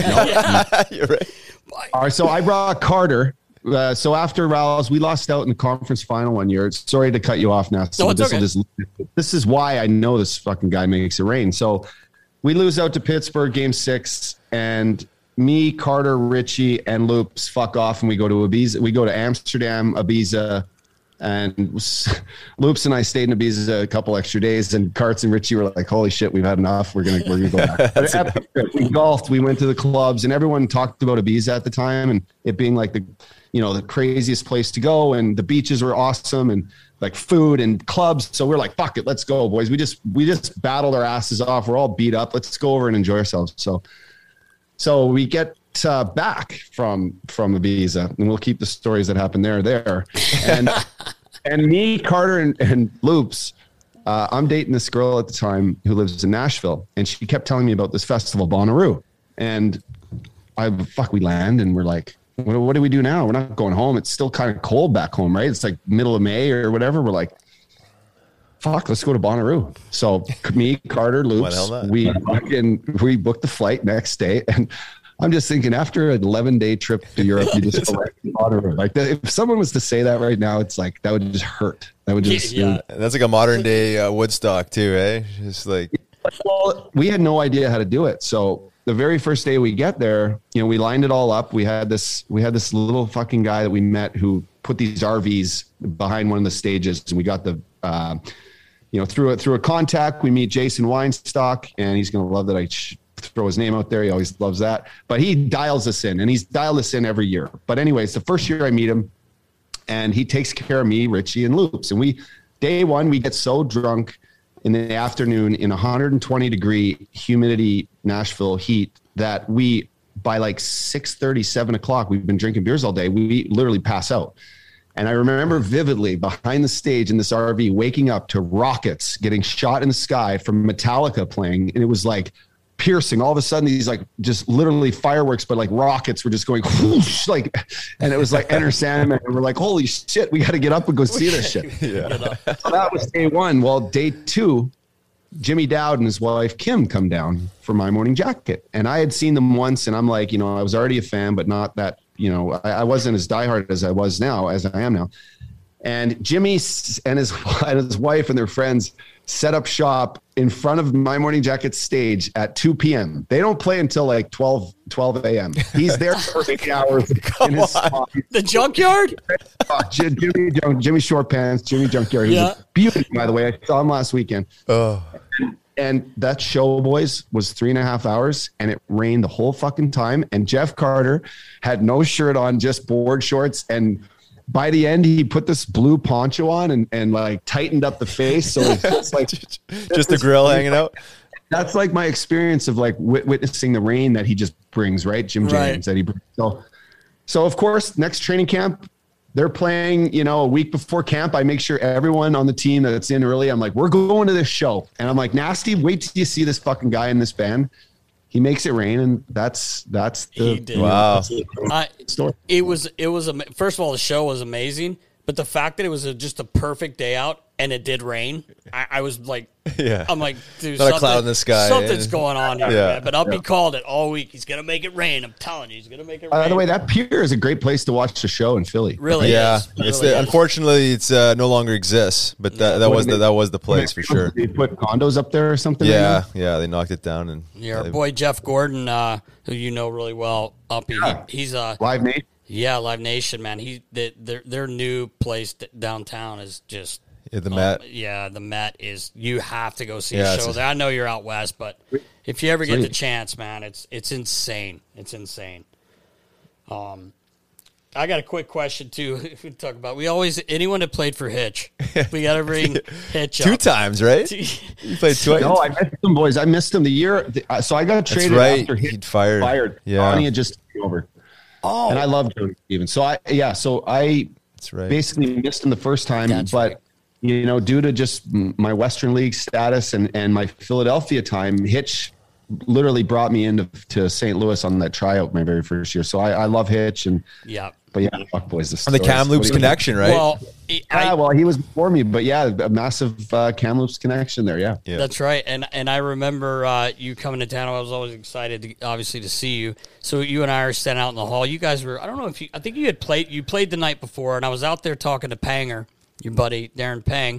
F: You're right.
H: All right, so I brought Carter. Uh, so after Rouse, we lost out in the conference final one year. Sorry to cut you off now. So
G: No, it's
H: this will
G: okay.
H: just this is why I know this fucking guy makes it rain. So we lose out to Pittsburgh game six, and me, Carter, Richie, and Loops fuck off, and we go to Ibiza. We go to Amsterdam, Ibiza, and Loops and I stayed in Ibiza a couple extra days. And Karts and Richie were like, "Holy shit, we've had enough. We're gonna we're gonna go back." But epic trip. We golfed. We went to the clubs, and everyone talked about Ibiza at the time, and it being like the you know the craziest place to go, and the beaches were awesome, and like food and clubs. So we're like, "Fuck it, let's go, boys." We just we just battled our asses off. We're all beat up. Let's go over and enjoy ourselves. So. So we get uh, back from from Ibiza, and we'll keep the stories that happened there there. And and me, Carter, and, and Loops, uh, I'm dating this girl at the time who lives in Nashville, and she kept telling me about this festival, Bonnaroo. And I fuck, we land, and we're like, what, what do we do now? We're not going home. It's still kind of cold back home, right? It's like middle of May or whatever. We're like, fuck, let's go to Bonnaroo. So me, Carter,
F: Why the hell
H: Loops,
F: not?
H: we fucking, we booked the flight next day. And I'm just thinking after an eleven day trip to Europe, you just go right to Bonnaroo. Like if someone was to say that right now, it's like, that would just hurt. That would just,
G: yeah.
F: That's like a modern day uh, Woodstock too, eh? Just like
H: well, we had no idea how to do it. So the very first day we get there, you know, we lined it all up. We had this, we had this little fucking guy that we met who put these R Vs behind one of the stages, and we got the, uh, you know, through a, through a contact, we meet Jason Weinstock, and he's going to love that I sh- throw his name out there. He always loves that, but he dials us in, and he's dialed us in every year. But anyways, the first year I meet him, and he takes care of me, Richie, and Loops. And we, day one, we get so drunk in the afternoon in one hundred twenty degree humidity Nashville heat that we, by like six thirty, seven o'clock, we've been drinking beers all day. We literally pass out. And I remember vividly behind the stage in this R V, waking up to rockets getting shot in the sky from Metallica playing. And it was like piercing. All of a sudden, these like just literally fireworks, but like rockets were just going whoosh, like, and it was like Enter Sandman. And we're like, holy shit, we got to get up and go see this shit.
F: yeah.
H: So that was day one. Well, day two, Jimmy Dowd and his wife Kim come down for My Morning Jacket. And I had seen them once, and I'm like, you know, I was already a fan, but not that, you know, I, I wasn't as diehard as I was now, as I am now. And Jimmy and his and his wife and their friends set up shop in front of My Morning Jacket's stage at two p.m. They don't play until like twelve a.m. He's there for eight hours in his spot.
G: The Junkyard?
H: Oh, Jimmy, Jimmy Short Pants, Jimmy Junkyard. He's
G: Yeah.
H: a beauty, by the way. I saw him last weekend.
F: Oh.
H: And that show, boys, was three and a half hours, and it rained the whole fucking time. And Jeff Carter had no shirt on, just board shorts. And by the end, he put this blue poncho on and, and like tightened up the face. So it's like
F: just the grill hanging out.
H: That's like my experience of like wit- witnessing the rain that he just brings, right? Jim
G: Right.
H: James that he brings. So, so of course, next training camp, they're playing, you know, a week before camp. I make sure everyone on the team that's in early, I'm like, we're going to this show. And I'm like, Nasty, wait till you see this fucking guy in this band. He makes it rain. And that's, that's the
G: He did.
F: Wow.
G: I,
H: story.
G: it was, it was, ama- first of all, the show was amazing, but the fact that it was a, just a perfect day out and it did rain, I, I was like,
F: Yeah.
G: I'm like, dude,
F: Not a
G: something-
F: cloud in the sky.
G: something's going on here,
F: Yeah.
G: man. But Uppy called it all week. He's going to make it rain. I'm telling you, he's going to make it rain.
H: By the way, that pier is a great place to watch the show in Philly.
G: really
F: Yeah,
G: is. It
F: it's
G: really
F: the,
G: is.
F: unfortunately it's uh, no longer exists, but that, that
H: What
F: was
H: did
F: the
H: they-
F: that was the place for sure.
H: They put condos up there or something. right
F: Yeah,
H: now?
F: yeah, they knocked it down and
G: Yeah, our
F: they-
G: boy Jeff Gordon, uh, who you know really well, Uppy,
H: Yeah.
G: he, he's uh,
H: Live Nation.
G: yeah, Live Nation, man. He they, their their new place d- downtown is just
F: yeah, the
G: um,
F: Met.
G: yeah, the Met is. You have to go see
F: Yeah,
G: a
F: it's
G: show
F: a-
G: there. I know you're out west, but if you ever get the
H: Sweet.
G: chance, man, it's it's insane. It's insane. Um, I got a quick question too. If we talk about, we always anyone that played for Hitch, we got to bring Hitch
F: Two
G: up.
F: times, right? You played twice.
H: No, I missed them, boys. I missed them the year. uh, So I got
F: That's
H: traded
F: right.
H: after he
F: He'd fired.
H: fired.
F: Yeah.
H: Donnie had just taken over.
G: Oh,
H: And I love Jody Stevens. So I, yeah, so I
F: That's right.
H: basically missed him the first time,
G: That's
H: but
G: right.
H: you know, due to just m- my Western League status and, and my Philadelphia time, Hitch literally brought me into to Saint Louis on that tryout my very first year. So I, I love Hitch and,
G: yeah.
H: but yeah, fuck boys. The,
F: And the
H: stories.
F: Kamloops
H: What do you-
F: connection, right?
G: Well, I,
H: Yeah, well, he was before me, but yeah, a massive uh, Kamloops connection there. Yeah.
F: yeah.
G: That's right, and and I remember uh, you coming to town. I was always excited, to, obviously, to see you. So you and I are standing out in the hall. You guys were. I don't know if you. I think you had played. You played the night before, and I was out there talking to Panger, your buddy Darren Pang,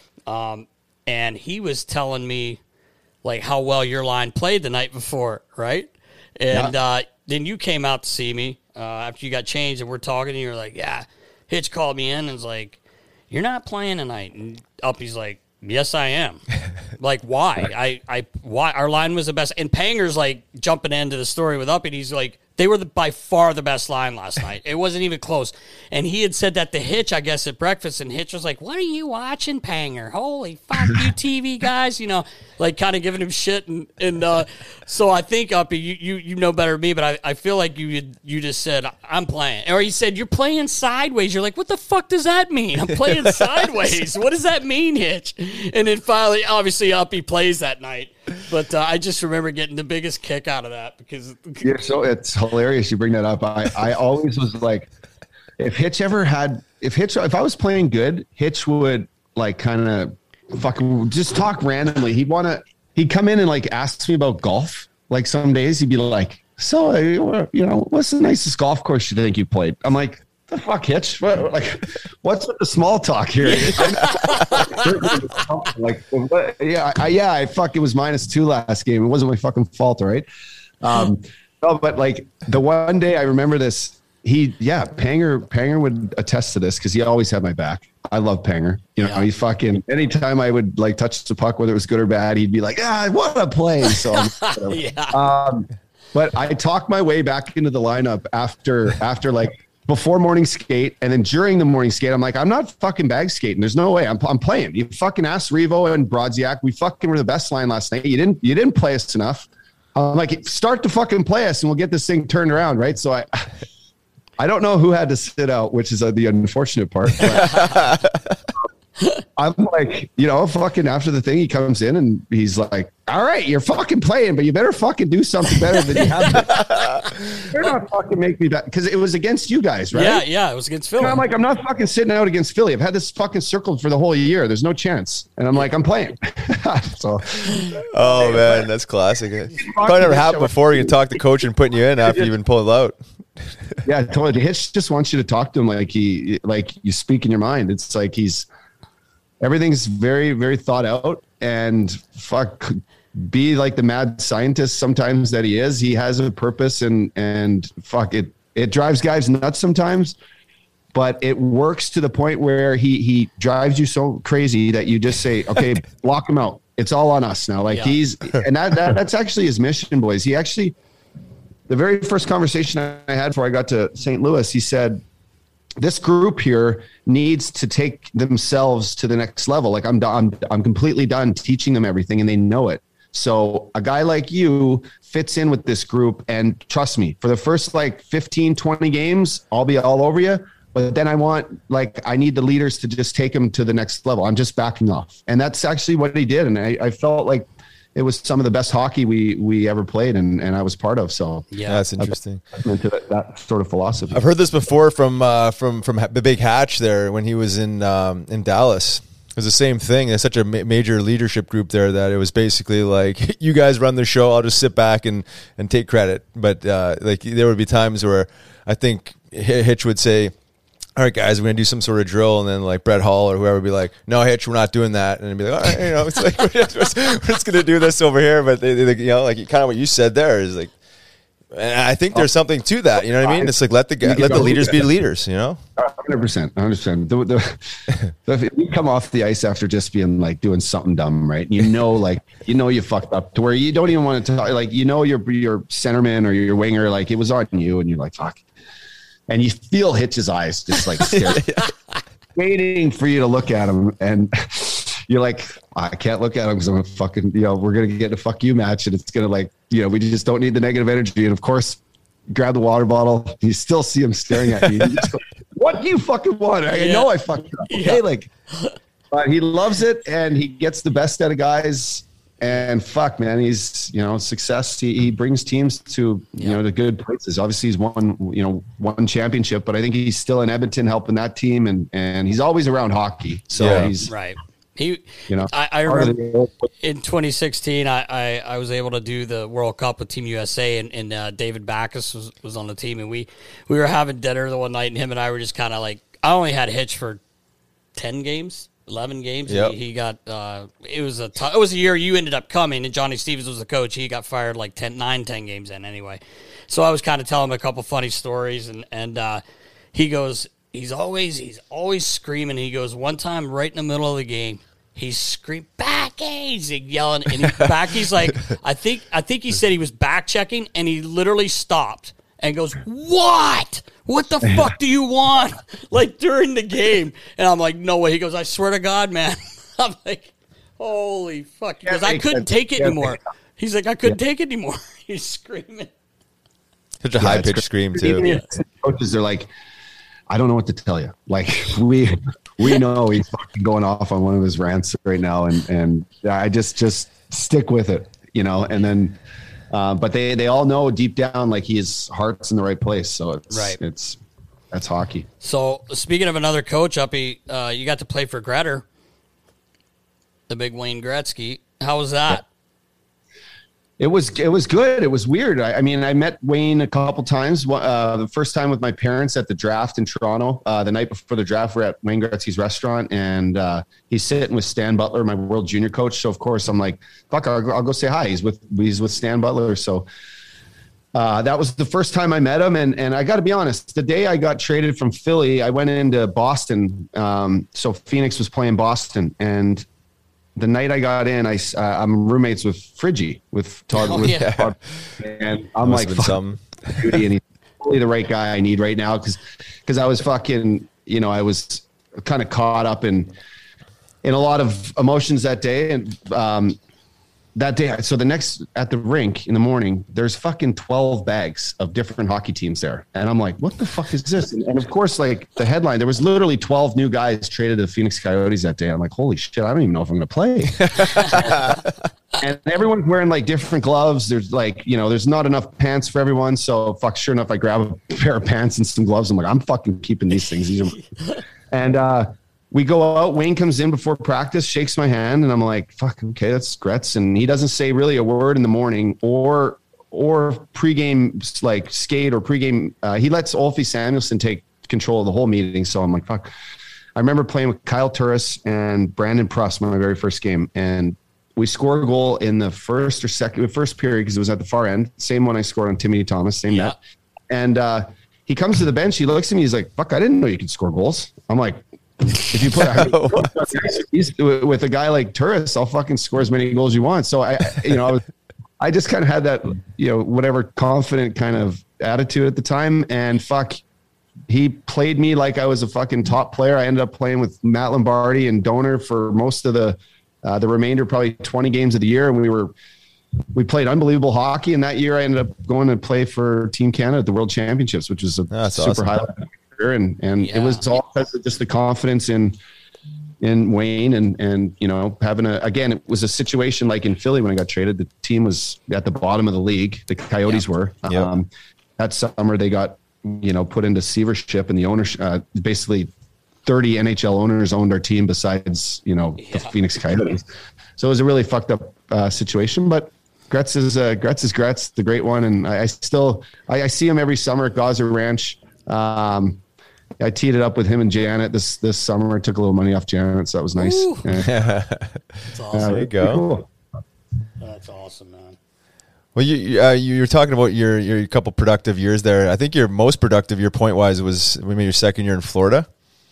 G: um, and he was telling me like how well your line played the night before, right? And
H: Yeah.
G: uh, then you came out to see me uh, after you got changed, and we're talking, and you were like, "Yeah." Hitch called me in and was like, "You're not playing tonight." And Uppy's like, "Yes, I am." Like, why? I, I, why? Our line was the best. And Panger's like jumping into the story with Uppy. And he's like, they were the, by far the best line last night. It wasn't even close. And he had said that to Hitch, I guess, at breakfast. And Hitch was like, "What are you watching, Panger? Holy fuck you T V guys." You know, like kind of giving him shit. And, and uh, so I think, Uppy, you, you, you know better than me, but I, I feel like you you just said, "I'm playing." Or he said, "You're playing sideways." You're like, "What the fuck does that mean? I'm playing sideways. What does that mean, Hitch?" And then finally, obviously, Uppy plays that night. But uh, I just remember getting the biggest kick out of that because
H: Yeah, so it's hilarious you bring that up. I, I always was like, if Hitch ever had, if Hitch, if I was playing good, Hitch would like kind of fucking just talk randomly. He'd want to, he'd come in and like ask me about golf. Like some days he'd be like, "So, uh, you know, what's the nicest golf course you think you played?" I'm like, "The fuck, Hitch? What, like, what's with the small talk here?" like, what, yeah, I, yeah, I fuck. It was minus two last game. It wasn't my fucking fault, all right? Um, no, but like the one day I remember this. He, yeah, Panger, Panger would attest to this because he always had my back. I love Panger. You know,
G: Yeah.
H: he fucking anytime I would like touch the puck, whether it was good or bad, he'd be like, "Ah, what a play!" So,
G: yeah.
H: um, but I talked my way back into the lineup after after like before morning skate, and then during the morning skate, I'm like, I'm not fucking bag skating. There's no way I'm I'm playing. You fucking asked Revo and Brodziak. We fucking were the best line last night. You didn't you didn't play us enough. I'm like, start to fucking play us, and we'll get this thing turned around, right? So I. I don't know who had to sit out, which is uh, the unfortunate part. But I'm like, you know, fucking after the thing, he comes in and he's like, "All right, you're fucking playing, but you better fucking do something better than you have been." You're not fucking make me that because it was against you guys, right?
G: Yeah, yeah, it was against Philly.
H: And I'm like, I'm not fucking sitting out against Philly. I've had this fucking circled for the whole year. There's no chance. And I'm like, I'm playing. So,
F: Oh man, that's classic. Probably never happened before. You can talk the coach and putting you in after you've been pulled out.
H: Yeah, totally. Hitch just wants you to talk to him like he, like you speak in your mind. It's like he's, everything's very, very thought out, and fuck, be like the mad scientist sometimes that he is. He has a purpose, and, and fuck it. It drives guys nuts sometimes, but it works to the point where he, he drives you so crazy that you just say, okay, block him out. It's all on us now. Like yeah. he's, and that, that that's actually his mission, boys. He actually, the very first conversation I had before I got to Saint Louis, he said, this group here needs to take themselves to the next level. Like I'm done, I'm, I'm completely done teaching them everything, and they know it. So a guy like you fits in with this group, and trust me, for the first like fifteen, twenty games, I'll be all over you. But then I want, like, I need the leaders to just take him to the next level. I'm just backing off. And that's actually what he did. And I, I felt like it was some of the best hockey we we ever played, and, and I was part of. So
F: yeah, that's interesting.
H: I'm into that, that sort of philosophy.
F: I've heard this before from uh, from from the Big Hatch there when he was in um, in Dallas. It was the same thing. There's such a ma- major leadership group there that it was basically like, you guys run the show. I'll just sit back and and take credit. But uh, like there would be times where I think Hitch would say, all right, guys, we're going to do some sort of drill. And then like Brett Hall or whoever would be like, no, Hitch, we're not doing that. And it'd be like, all right, you know, it's like, we're just, we're just going to do this over here. But, they, they, you know, like kind of what you said there is like, and I think there's something to that. You know what I mean? It's like, let the let the leaders be leaders, you know?
H: one hundred percent. one hundred percent. The, the, the, if you come off the ice after just being like doing something dumb, right? You know, like, you know, you fucked up to where you don't even want to talk. Like, you know, your, your centerman or your winger, like it was on you, and you're like, fuck. And you feel Hitch's eyes just like staring, waiting for you to look at him. And you're like, I can't look at him because I'm a fucking, you know, we're going to get a fuck you match. And it's going to like, you know, we just don't need the negative energy. And of course, grab the water bottle. You still see him staring at you. you go, what do you fucking want? I yeah. know I fucked up. Okay. Yeah. Like, but he loves it, and he gets the best out of guys. And fuck, man, he's, you know, success. He, he brings teams to, you yeah. know, to good places. Obviously, he's won, you know, one championship, but I think he's still in Edmonton helping that team, and and he's always around hockey. So
G: yeah.
H: he's
G: right. He,
H: you know,
G: I, I remember in twenty sixteen, I, I, I was able to do the World Cup with Team U S A, and, and uh, David Backus was, was on the team, and we we were having dinner the one night, and him and I were just kind of like, I only had Hitch for ten games. eleven games.
F: Yep.
G: He, he got, uh, it was a, t- it was a year you ended up coming, and Johnny Stevens was the coach. He got fired like ten, nine, ten games in anyway. So I was kind of telling him a couple funny stories, and, and, uh, he goes, he's always, he's always screaming. He goes, one time right in the middle of the game, he screamed, back, he's yelling, and he, back, he's like, I think, I think he said he was back checking, and he literally stopped and goes, what? What the fuck do you want? Like during the game. And I'm like, no way. He goes, I swear to God, man. I'm like, holy fuck. He goes, I couldn't take it anymore. He's like, I couldn't take it anymore. He's screaming.
F: Such a yeah, high pitched scream too.
H: Yeah. Coaches are like, I don't know what to tell you. Like we we know he's fucking going off on one of his rants right now, and and I just just stick with it, you know. And then, uh, but they they all know deep down like his heart's in the right place. So it's
G: right.
H: It's that's hockey.
G: So speaking of another coach, Uppy, uh, you got to play for Gretter, the big Wayne Gretzky. How was that?
H: Yeah. It was it was good. It was weird. I, I mean, I met Wayne a couple times. Uh, the first time with my parents at the draft in Toronto. Uh, the night before the draft, we're at Wayne Gretzky's restaurant, and uh, he's sitting with Stan Butler, my World Junior coach. So of course, I'm like, "Fuck, I'll, I'll go say hi." He's with he's with Stan Butler. So uh, that was the first time I met him, and and I got to be honest. The day I got traded from Philly, I went into Boston. Um, so Phoenix was playing Boston, and the night I got in, I, uh, I'm roommates with Friggy, with Todd,
G: oh,
H: with
G: yeah.
H: Todd, and I'm like, fuck, duty, and he's totally the right guy I need right now, because because I was fucking, you know, I was kind of caught up in in a lot of emotions that day, and um, that day, so the next at the rink in the morning, there's fucking twelve bags of different hockey teams there, and I'm like, what the fuck is this? And, and of course, like the headline, there was literally twelve new guys traded to the Phoenix Coyotes that day. I'm like, holy shit, I don't even know if I'm going to play. And everyone's wearing like different gloves. There's like, you know, there's not enough pants for everyone. So fuck, sure enough, I grab a pair of pants and some gloves. I'm like, I'm fucking keeping these things. These are, and uh, we go out. Wayne comes in before practice, shakes my hand, and I'm like, fuck, okay, that's Gretz. And he doesn't say really a word in the morning or or pregame like skate or pregame. Uh, he lets Olfie Samuelson take control of the whole meeting. So I'm like, fuck. I remember playing with Kyle Turris and Brandon Pruss my very first game, and we scored a goal in the first or second, first period because it was at the far end. Same one I scored on Timmy Thomas, same
G: yeah.
H: net. And uh, he comes to the bench. He looks at me. He's like, "Fuck, I didn't know you could score goals." I'm like, "If you put with a guy like Turris, I'll fucking score as many goals you want." So I, you know, I, was, I just kind of had that, you know, whatever confident kind of attitude at the time, and fuck. He played me like I was a fucking top player. I ended up playing with Matt Lombardi and Donor for most of the uh, the remainder, probably twenty games of the year. And we were we played unbelievable hockey. And that year, I ended up going to play for Team Canada at the World Championships, which was a
F: That's
H: super
F: awesome.
H: highlight of my career. And and
G: Yeah.
H: it was all because of just the confidence in in Wayne and and you know having a again it was a situation like in Philly when I got traded. The team was at the bottom of the league. The Coyotes
G: Yeah.
H: were.
F: Yep.
H: Um, that summer they got. you know, put into receivership, and the owners, uh, basically thirty N H L owners owned our team besides, you know,
G: Yeah.
H: the Phoenix Coyotes. So it was a really fucked up uh, situation, but Gretz is, uh, Gretz is Gretz, the great one. And I, I still, I, I see him every summer at Gaza Ranch. Um, I teed it up with him and Janet this, this summer. I took a little money off Janet. So that was nice.
G: Ooh.
H: Yeah.
G: That's awesome.
F: There you go.
H: Cool.
G: That's awesome, man.
F: Well, you uh, you were talking about your your couple productive years there. I think your most productive year point wise was maybe your second year in Florida.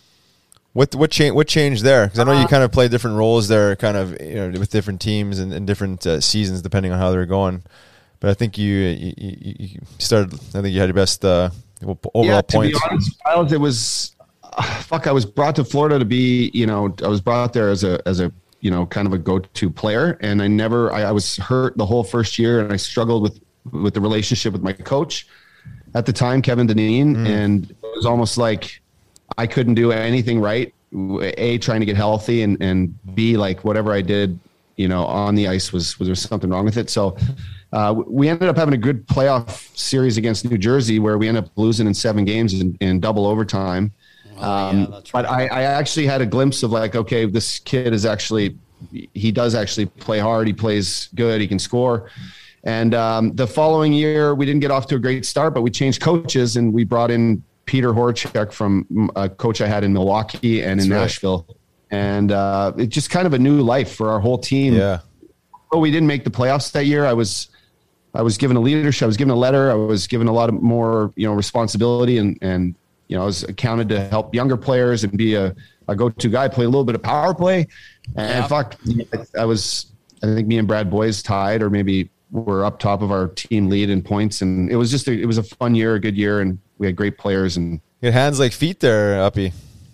F: What what changed what changed there? Because I know you kind of played different roles there, kind of you know with different teams and, and different uh, seasons depending on how they were going. But I think you you, you you started. I think you had your best uh, overall
H: yeah,
F: points.
H: To be honest, Miles, it was uh, fuck. I was brought to Florida to be, you know, I was brought there as a as a you know kind of a go-to player, and I never. I, I was hurt the whole first year, and I struggled with with the relationship with my coach at the time, Kevin Deneen, mm. and it was almost like I couldn't do anything right. A, trying to get healthy, and and B, like whatever I did, you know, on the ice was was there something wrong with it. So. Uh, we ended up having a good playoff series against New Jersey where we ended up losing in seven games in, in double overtime.
G: Oh,
H: um,
G: yeah, that's
H: but
G: right.
H: I, I actually had a glimpse of like, okay, this kid is actually, he does actually play hard. He plays good. He can score. And um, the following year, we didn't get off to a great start, but we changed coaches and we brought in Peter Horchak from a coach I had in Milwaukee and in
F: That's right.
H: Nashville. And uh, it's just kind of a new life for our whole team.
F: Yeah.
H: But we didn't make the playoffs that year. I was, I was given a leadership. I was given a letter. I was given a lot of more, you know, responsibility, and and you know, I was accounted to help younger players and be a, a go-to guy. Play a little bit of power play, and
G: Yeah.
H: fuck, I was. I think me and Brad Boyes tied, or maybe we're up top of our team lead in points, and it was just a, it was a fun year, a good year, and we had great players. And
F: You had hands like feet there, Uppy.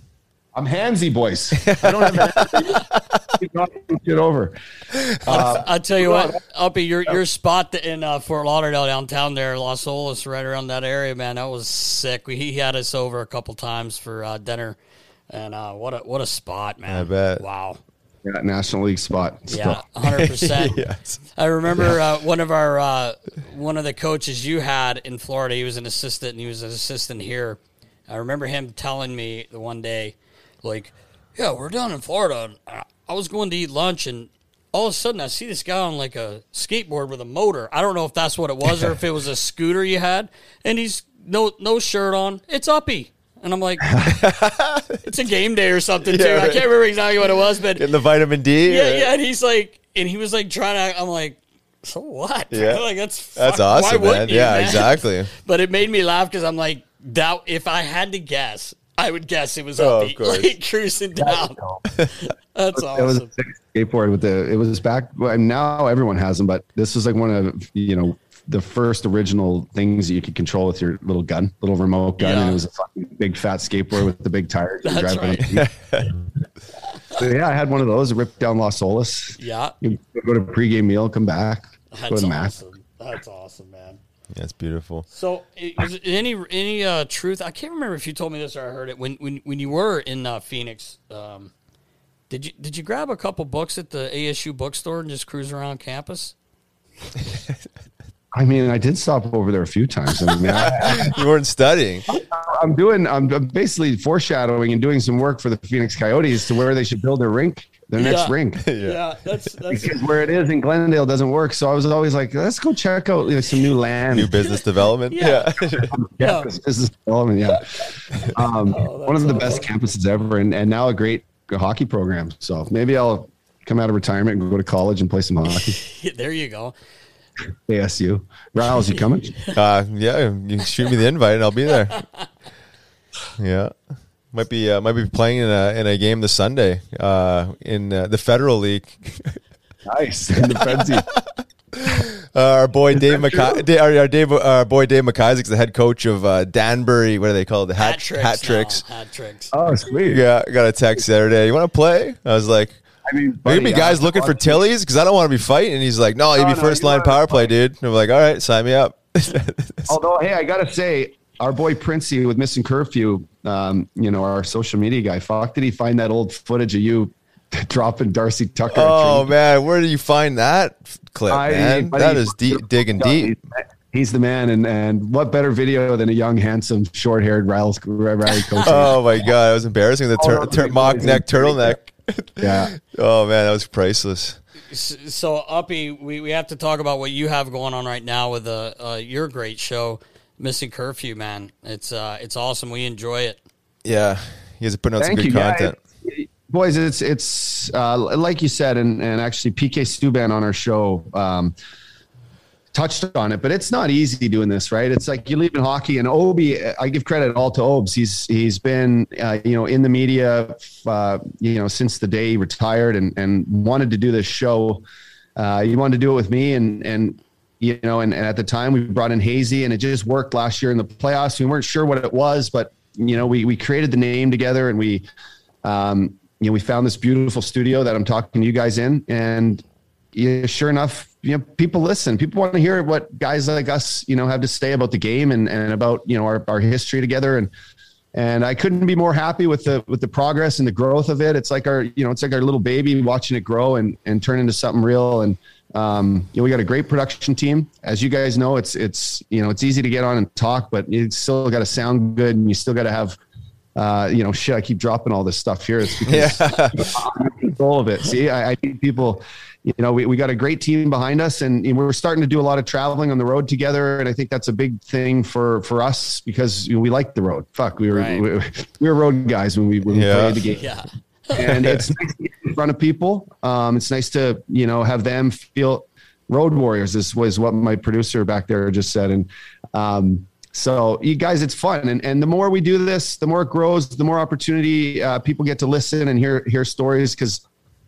H: I'm handsy, boys. I don't have to get over. Uh,
G: I tell you what, Uppy, your your spot in uh, Fort Lauderdale downtown there, Los Olas, right around that area, man, that was sick. We, he had us over a couple times for uh, dinner, and uh, what a what a spot, man!
F: I bet.
G: Wow.
H: yeah, National League spot.
G: Yeah, one hundred percent.
F: Yes.
G: I remember uh, one of our uh, one of the coaches you had in Florida. He was an assistant, and he was an assistant here. I remember him telling me the one day, like, "Yeah, we're down in Florida. And I was going to eat lunch, and all of a sudden I see this guy on like a skateboard with a motor. I don't know if that's what it was or if it was a scooter you had, and he's no no shirt on. It's Uppy." And I'm like, it's a game day or something, too.
F: Yeah,
G: I
F: right.
G: can't remember exactly what it was, but
F: Getting the vitamin D.
G: yeah,
F: or-
G: yeah, and he's like, and he was like trying to. I'm like, so what?
F: Yeah.
G: like that's
F: That's
G: fuck,
F: awesome,
G: why wouldn't
F: man.
G: you,
F: Yeah,
G: man?
F: exactly.
G: But it made me laugh because I'm like, that. If I had to guess, I would guess it was
F: Oh,
G: Uppy,
F: of course.
G: like cruising down. That's
H: It was
G: awesome.
H: a sick skateboard with the. It was back. Well, now everyone has them, but this was like one of you know the first original things that you could control with your little gun, little remote gun,
G: Yeah.
H: and it was a fucking big fat skateboard with the big tires. You
G: That's
H: drive it on. So yeah, I had one of those. I ripped down Los Olas.
G: Yeah,
H: You go to a pregame meal, come back, go
G: that's
H: to Mac.
G: awesome. That's awesome, man.
F: That's beautiful.
G: So, is there any any uh, truth? I can't remember if you told me this or I heard it when when when you were in uh, Phoenix. Um, did you did you grab a couple books at the A S U bookstore and just cruise around campus?
H: I mean, I did stop over there a few times. I mean, I,
F: You weren't studying.
H: I'm doing. I'm I'm basically foreshadowing and doing some work for the Phoenix Coyotes to where they should build their rink their
G: Yeah.
H: next rink.
G: Yeah, yeah that's, that's
H: because where it is in Glendale doesn't work. So I was always like, let's go check out you know, some new land.
F: New business development.
G: Yeah.
F: Yeah.
H: yeah,
G: Yeah.
H: business development. Yeah. Um,
G: Oh,
H: one of the
G: that's
H: best campuses ever, and, and now a great hockey program. So maybe I'll come out of retirement and go to college and play some hockey.
G: there you go.
H: A S U. Riles, you coming?
F: Uh, yeah, you can shoot me the invite and I'll be there. Yeah. Might be uh, might be playing in a in a game this Sunday uh, in uh, the Federal League.
H: Nice. In the frenzy.
F: Uh, our boy Dave
H: that true?
F: McKay, our, our Dave, our boy Dave McIsaac's the head coach of uh, Danbury. What do they call it? The hat,
G: Hat tricks.
F: hat tricks.
G: now, Hat tricks.
H: Oh, sweet.
F: Yeah, got a text Saturday. You want to play? I was like,
H: I mean,
F: "Are
H: buddy,
F: gonna be guys
H: I-
F: looking for Tillies? Because I don't want to be fighting." And he's like, "No, you'll
H: No,
F: be
H: no,
F: first
H: you
F: line
H: wanna
F: power play,
H: fight.
F: dude." And I'm like, "All right, sign me up."
H: Although, hey, I gotta say, our boy Princey with Missing Curfew, um, you know, our social media guy, fuck, did he find that old footage of you dropping Darcy Tucker? at
F: Oh
H: training?
F: man, where did you find that clip,
H: I-
F: man?
H: buddy,
F: That is deep, digging deep.
H: He's, he's the man, and and what better video than a young, handsome, short-haired Riley, Riley coach?
F: Oh my god, it was embarrassing. The tur-
H: Oh,
F: tur-
H: no,
F: mock
H: it's
F: neck
H: great.
F: turtleneck.
H: Yeah.
F: Oh man, that was priceless.
G: S- So, Uppy, we, we have to talk about what you have going on right now with uh, uh, your great show, Missing Curfew, man. It's uh, it's awesome. We enjoy it.
F: Yeah, you guys are putting out
H: Thank
F: some good
H: you,
F: content.
H: guys. Boys, it's it's uh, like you said, and, and actually P K Subban on our show um, touched on it, but it's not easy doing this, right? It's like you leave in hockey, and Obi, I give credit all to Obes. He's he's been uh, you know in the media uh, you know since the day he retired, and and wanted to do this show. Uh, he wanted to do it with me, and and you know, and, and at the time we brought in Hazy, and it just worked last year in the playoffs. We weren't sure what it was, but you know, we we created the name together, and we. Um, you know, we found this beautiful studio that I'm talking to you guys in, and yeah, sure enough, you know, people listen. People want to hear what guys like us, you know, have to say about the game and, and about, you know, our, our history together. And, and I couldn't be more happy with the, with the progress and the growth of it. It's like our, you know, it's like our little baby watching it grow and, and turn into something real. And, um, you know, we got a great production team. As you guys know, it's, it's, you know, it's easy to get on and talk, but you still got to sound good, and you still got to have, uh, you know, shit, I keep dropping all this stuff here. It's because
F: Yeah.
H: I'm in control of it. See, I, I need people, you know, we, we got a great team behind us, and, and we're starting to do a lot of traveling on the road together. And I think that's a big thing for, for us, because you know, we like the road. Fuck, we were,
G: Right.
H: we, we were road guys when we, when
F: Yeah.
H: we played the game.
G: Yeah.
H: And it's nice to get in front of people. Um, it's nice to, you know, have them feel road warriors. This was what my producer back there just said. And, um, so you guys, it's fun. And, and the more we do this, the more it grows, the more opportunity uh, people get to listen and hear, hear stories. Cause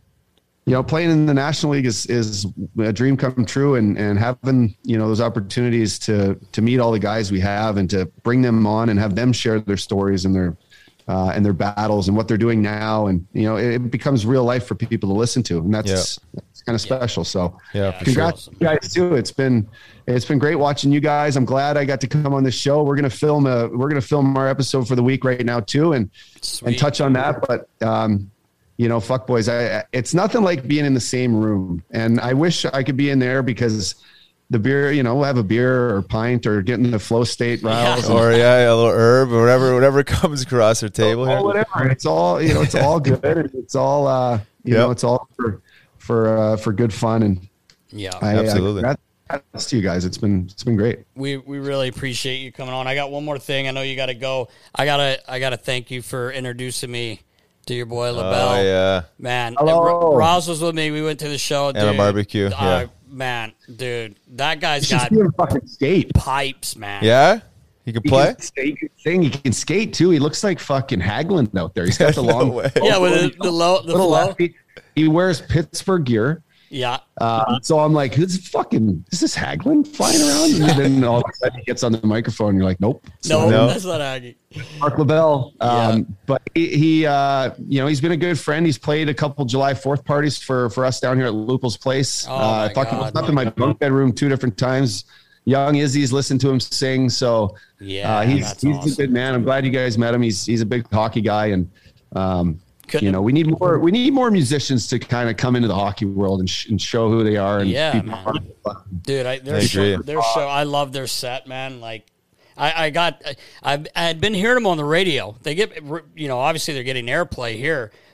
H: you know, playing in the National League is, is a dream come true, and, and having, you know, those opportunities to, to meet all the guys we have and to bring them on and have them share their stories and their, uh, and their battles and what they're doing now. And, you know, it, it becomes real life for people to listen to. And that's,
F: Yeah.
H: that's kind of special. So
F: Yeah, for
H: congrats
G: sure.
H: to you guys too. It's been, it's been great watching you guys. I'm glad I got to come on this show. We're going to film a, we're going to film our episode for the week right now too. And,
G: Sweet.
H: and touch on that. But, um, you know, fuck boys, I, I, it's nothing like being in the same room. And I wish I could be in there, because the beer, you know, we'll have a beer or pint or get in the flow state, Riles.
F: Or yeah, a little herb or whatever, whatever comes across our table
H: or
F: here.
H: whatever. It's all, you know, it's all good. And it's all, uh, you
F: Yep.
H: know, it's all for, for, uh, for good fun. And
G: Yeah.
H: I,
F: Absolutely.
H: I, congrats to you guys. It's been, it's been great.
G: We we really appreciate you coming on. I got one more thing. I know you got to go. I gotta I gotta thank you for introducing me to your boy LaBelle.
F: Oh yeah,
G: Man,
H: Hello.
G: R- Ross was with me. We went to the show.
F: And a
G: dude.
F: barbecue,
G: Uh,
F: yeah.
G: man, dude, that guy's
H: You
G: got
H: should see him fucking skate.
G: pipes, man.
F: yeah. He can
H: He
F: play.
H: can, skate, he can sing. He can skate too. He looks like fucking Haglund out there. He's got the
F: No
H: long,
F: way.
G: Yeah, with the, the low, the
H: little
G: flow.
H: lefty. He wears Pittsburgh gear.
G: Yeah,
H: Uh, so I'm like, who's fucking, is this Haglund flying around? And then all of a sudden he gets on the microphone and you're like, nope.
G: no,
F: No.
G: that's not Aggie.
H: Mark LaBelle. Um, But he, he uh, you know, he's been a good friend. He's played a couple July fourth parties for, for us down here at Lupul's place.
G: Oh,
H: uh,
G: my
H: I fucking
G: God.
H: was up in my bunk bedroom two different times. Young Izzy's listened to him sing. So
G: Yeah,
H: uh, he's,
G: that's
H: he's
G: awesome.
H: a good man. I'm glad you guys met him. He's, he's a big hockey guy. And, um,
G: Couldn't
H: you know, we need more, we need more musicians to kind of come into the hockey world and, sh- and show who they are. And
G: Yeah,
H: be
G: man.
H: part of it.
G: Dude, I, their
F: I
G: show,
F: agree.
G: their show, I love their set, man. Like, I, I got, I, I had been hearing them on the radio. They get, you know, obviously they're getting airplay here,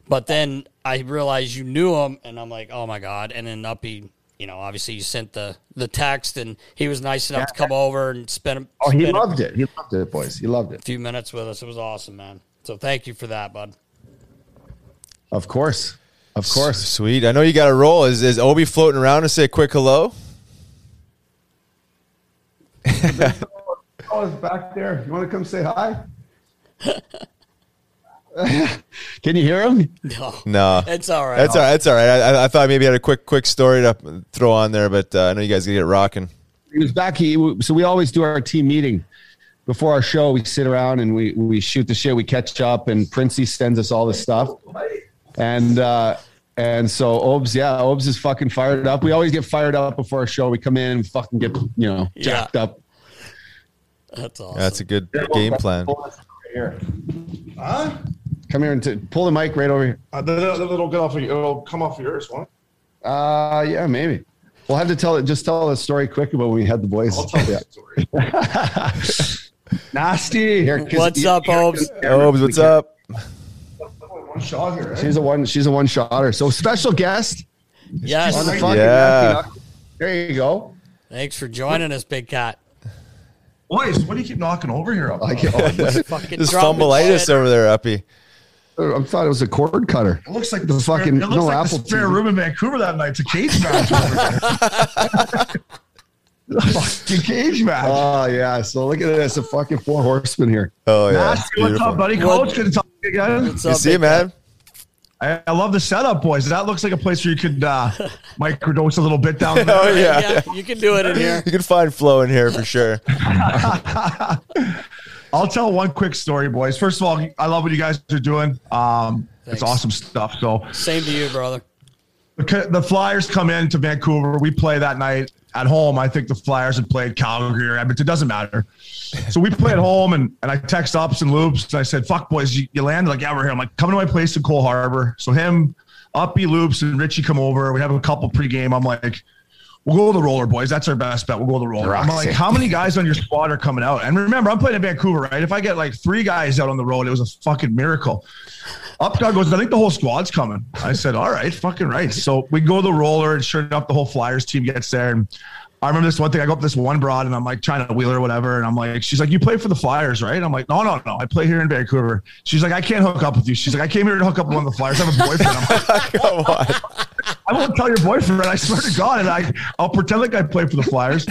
G: But then I realized you knew him, and I'm like, oh my God. And then Uppy, you know, obviously you sent the, the text, and he was nice enough yeah. to come over and spend.
H: Oh,
G: spend
H: he loved a, it. He loved it, boys. He loved it.
G: A few minutes with us. It was awesome, man. So thank you for that, bud.
H: Of course. Of course.
F: Sweet. I know you got a roll. Is is Obi floating around to say a quick hello?
H: Oh, it's back there. You want to come say hi? Can you hear him?
G: No.
F: No.
G: It's all right.
F: That's all right. It's all right. I, I thought maybe you had a quick quick story to throw on there, but uh, I know you guys got to get rocking.
H: He was back. He, so we always do our team meeting. Before our show, we sit around and we, we shoot the shit. We catch up, and Princey sends us all this stuff. And uh, and so Obes, yeah, Obes is fucking fired up. We always get fired up before our show. We come in and fucking get, you know, jacked
G: yeah.
H: up.
G: That's awesome.
F: That's a good game plan.
H: Here. Huh? Come here and t- pull the mic right over here.
I: Uh, then it'll get off of you. It'll come off of yours, won't it?
H: Uh, yeah, maybe. We'll have to tell it. Just tell a story quick about when we had the boys.
I: I'll tell yeah. the story.
H: Nasty. Here,
G: what's up, Obes?
F: Obes, what's up?
I: One shot here, right?
H: She's a one. She's a one shotter. So special guest.
G: Yes.
H: On the fucking
F: yeah.
H: There you go.
G: Thanks for joining us, Big Cat.
I: Boys, what do you keep knocking over here? Up?
H: Like, oh,
F: This fumbleitis over there, Uppy.
H: I thought it was a cord cutter.
I: It looks like
H: the, the
I: spare,
H: fucking
I: it looks
H: no
I: like
H: apple
I: the spare
H: T V.
I: room in Vancouver that night. It's a cage match over there. The fucking cage match.
H: Oh yeah. So look at this, a fucking four horsemen here.
F: Oh yeah.
I: Nasty, what's up, buddy? Coach, good to talk to you again.
G: What's
F: You
G: up,
F: see,
G: Big
F: man?
I: I, I love the setup, boys. That looks like a place where you could uh, microdose a little bit down there.
F: Oh yeah.
G: yeah. You can do it in here.
F: You can find flow in here for sure.
I: I'll tell one quick story, boys. First of all, I love what you guys are doing. Um, it's awesome stuff. So
G: same to you, brother.
I: The, the Flyers come into Vancouver. We play that night at home. I think the Flyers had played Calgary or Edmonton. It doesn't matter. So we play at home, and, and I text Ups and Loops, and I said, fuck, boys, you, you landed? Like, yeah, we're here. I'm like, come to my place in Cole Harbor. So him, Uppy, Loops, and Richie come over. We have a couple pregame. I'm like, we'll go to the roller, boys. That's our best bet. We'll go to the roller. I'm like, how many guys on your squad are coming out? And remember, I'm playing in Vancouver, right? If I get like three guys out on the road, it was a fucking miracle. Upguy goes, I think the whole squad's coming. I said, all right, fucking right. So we go to the roller, and sure enough, the whole Flyers team gets there. And I remember this one thing. I go up to this one broad, and I'm like trying to wheel her or whatever. And I'm like, she's like, you play for the Flyers, right? I'm like, no, no, no. I play here in Vancouver. She's like, I can't hook up with you. She's like, I came here to hook up with one of the Flyers. I have a boyfriend. I'm like,
F: Come on.
I: I won't tell your boyfriend. I swear to God. And I, I'll pretend like I play for the Flyers.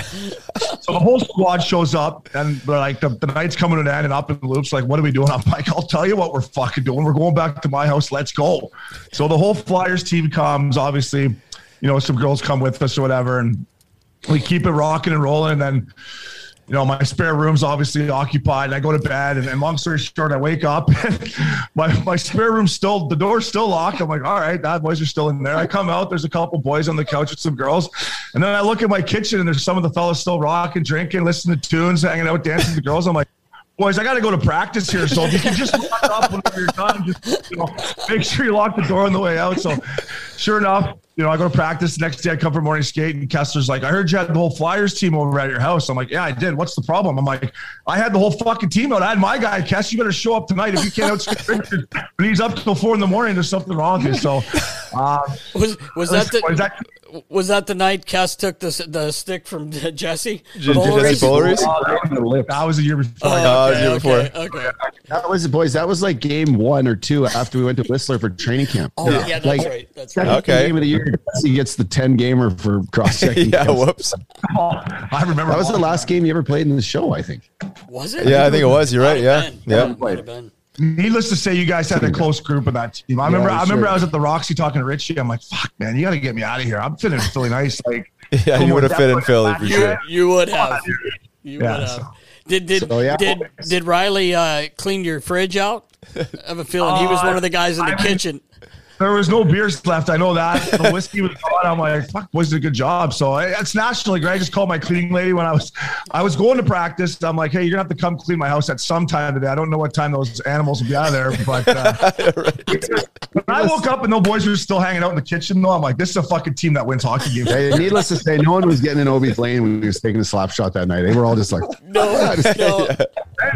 I: So the whole squad shows up, and they're like, the, the night's coming to an end, and Up in the Loops like, what are we doing? I'm like, I'll tell you what we're fucking doing. We're going back to my house. Let's go. So the whole Flyers team comes. Obviously, you know, some girls come with us or whatever, and we keep it rocking and rolling. And then, you know, my spare room's obviously occupied, and I go to bed. And, and long story short, I wake up, and my, my spare room's still, the door's still locked. I'm like, all right, bad boys are still in there. I come out, there's a couple boys on the couch with some girls. And then I look at my kitchen, and there's some of the fellas still rocking, drinking, listening to tunes, hanging out, dancing with the girls. I'm like, boys, I got to go to practice here. So if you can just lock up whenever you're done, just, you know, make sure you lock the door on the way out. So sure enough, you know, I go to practice. The next day I come for morning skate, and Kessler's like, I heard you had the whole Flyers team over at your house. I'm like, yeah, I did. What's the problem? I'm like, I had the whole fucking team out. I had my guy, Kess. You better show up tonight. If you can't outskate Richard, when he's up till four in the morning, there's something wrong with you. So uh,
G: was was that the,
I: was that,
G: was that the night Kess took the the stick from Jesse?
F: Jesse Bowleries?
I: Oh, that, was that was a year before.
G: Oh, okay,
F: that was a year
G: okay,
F: before.
G: Okay.
H: That was boys. That was like game one or two after we went to Whistler for training camp.
G: Oh yeah, that's
H: like,
G: right. That's right.
F: Okay.
H: Game of the year, he gets the ten gamer for cross checking.
F: Yeah, whoops.
I: Oh, I remember
H: That was the last game you ever played in the show, I think.
G: Was it?
F: Yeah, I think it was. You're right. Yeah. Yeah.
G: Might have been.
I: Needless to say, you guys had a close group of that team. I remember.
H: Yeah,
I: I remember.
H: sure.
I: I was at the Roxy talking to Richie. I'm like, "Fuck, man, you got to get me out of here. I'm feeling really nice." Like,
F: Yeah, you would have fit in Philly for
G: You,
F: sure.
G: you would have. You
I: Yeah,
G: would have.
I: so-
G: Did did
H: So, yeah.
G: did did Riley uh, clean your fridge out? I have a feeling he was one of the guys in the
I: I mean-
G: kitchen.
I: There was no beers left. I know that. The whiskey was gone. I'm like, fuck, boys did a good job. So I, it's national. Like, I just called my cleaning lady when I was I was going to practice. I'm like, hey, you're going to have to come clean my house at some time today. I don't know what time those animals will be out of there. But uh, when I woke up and the boys were still hanging out in the kitchen, though, I'm like, this is a fucking team that wins hockey games.
H: Hey, needless to say, no one was getting in Obi's lane when he was taking a slap shot that night. They were all just like,
G: No, no.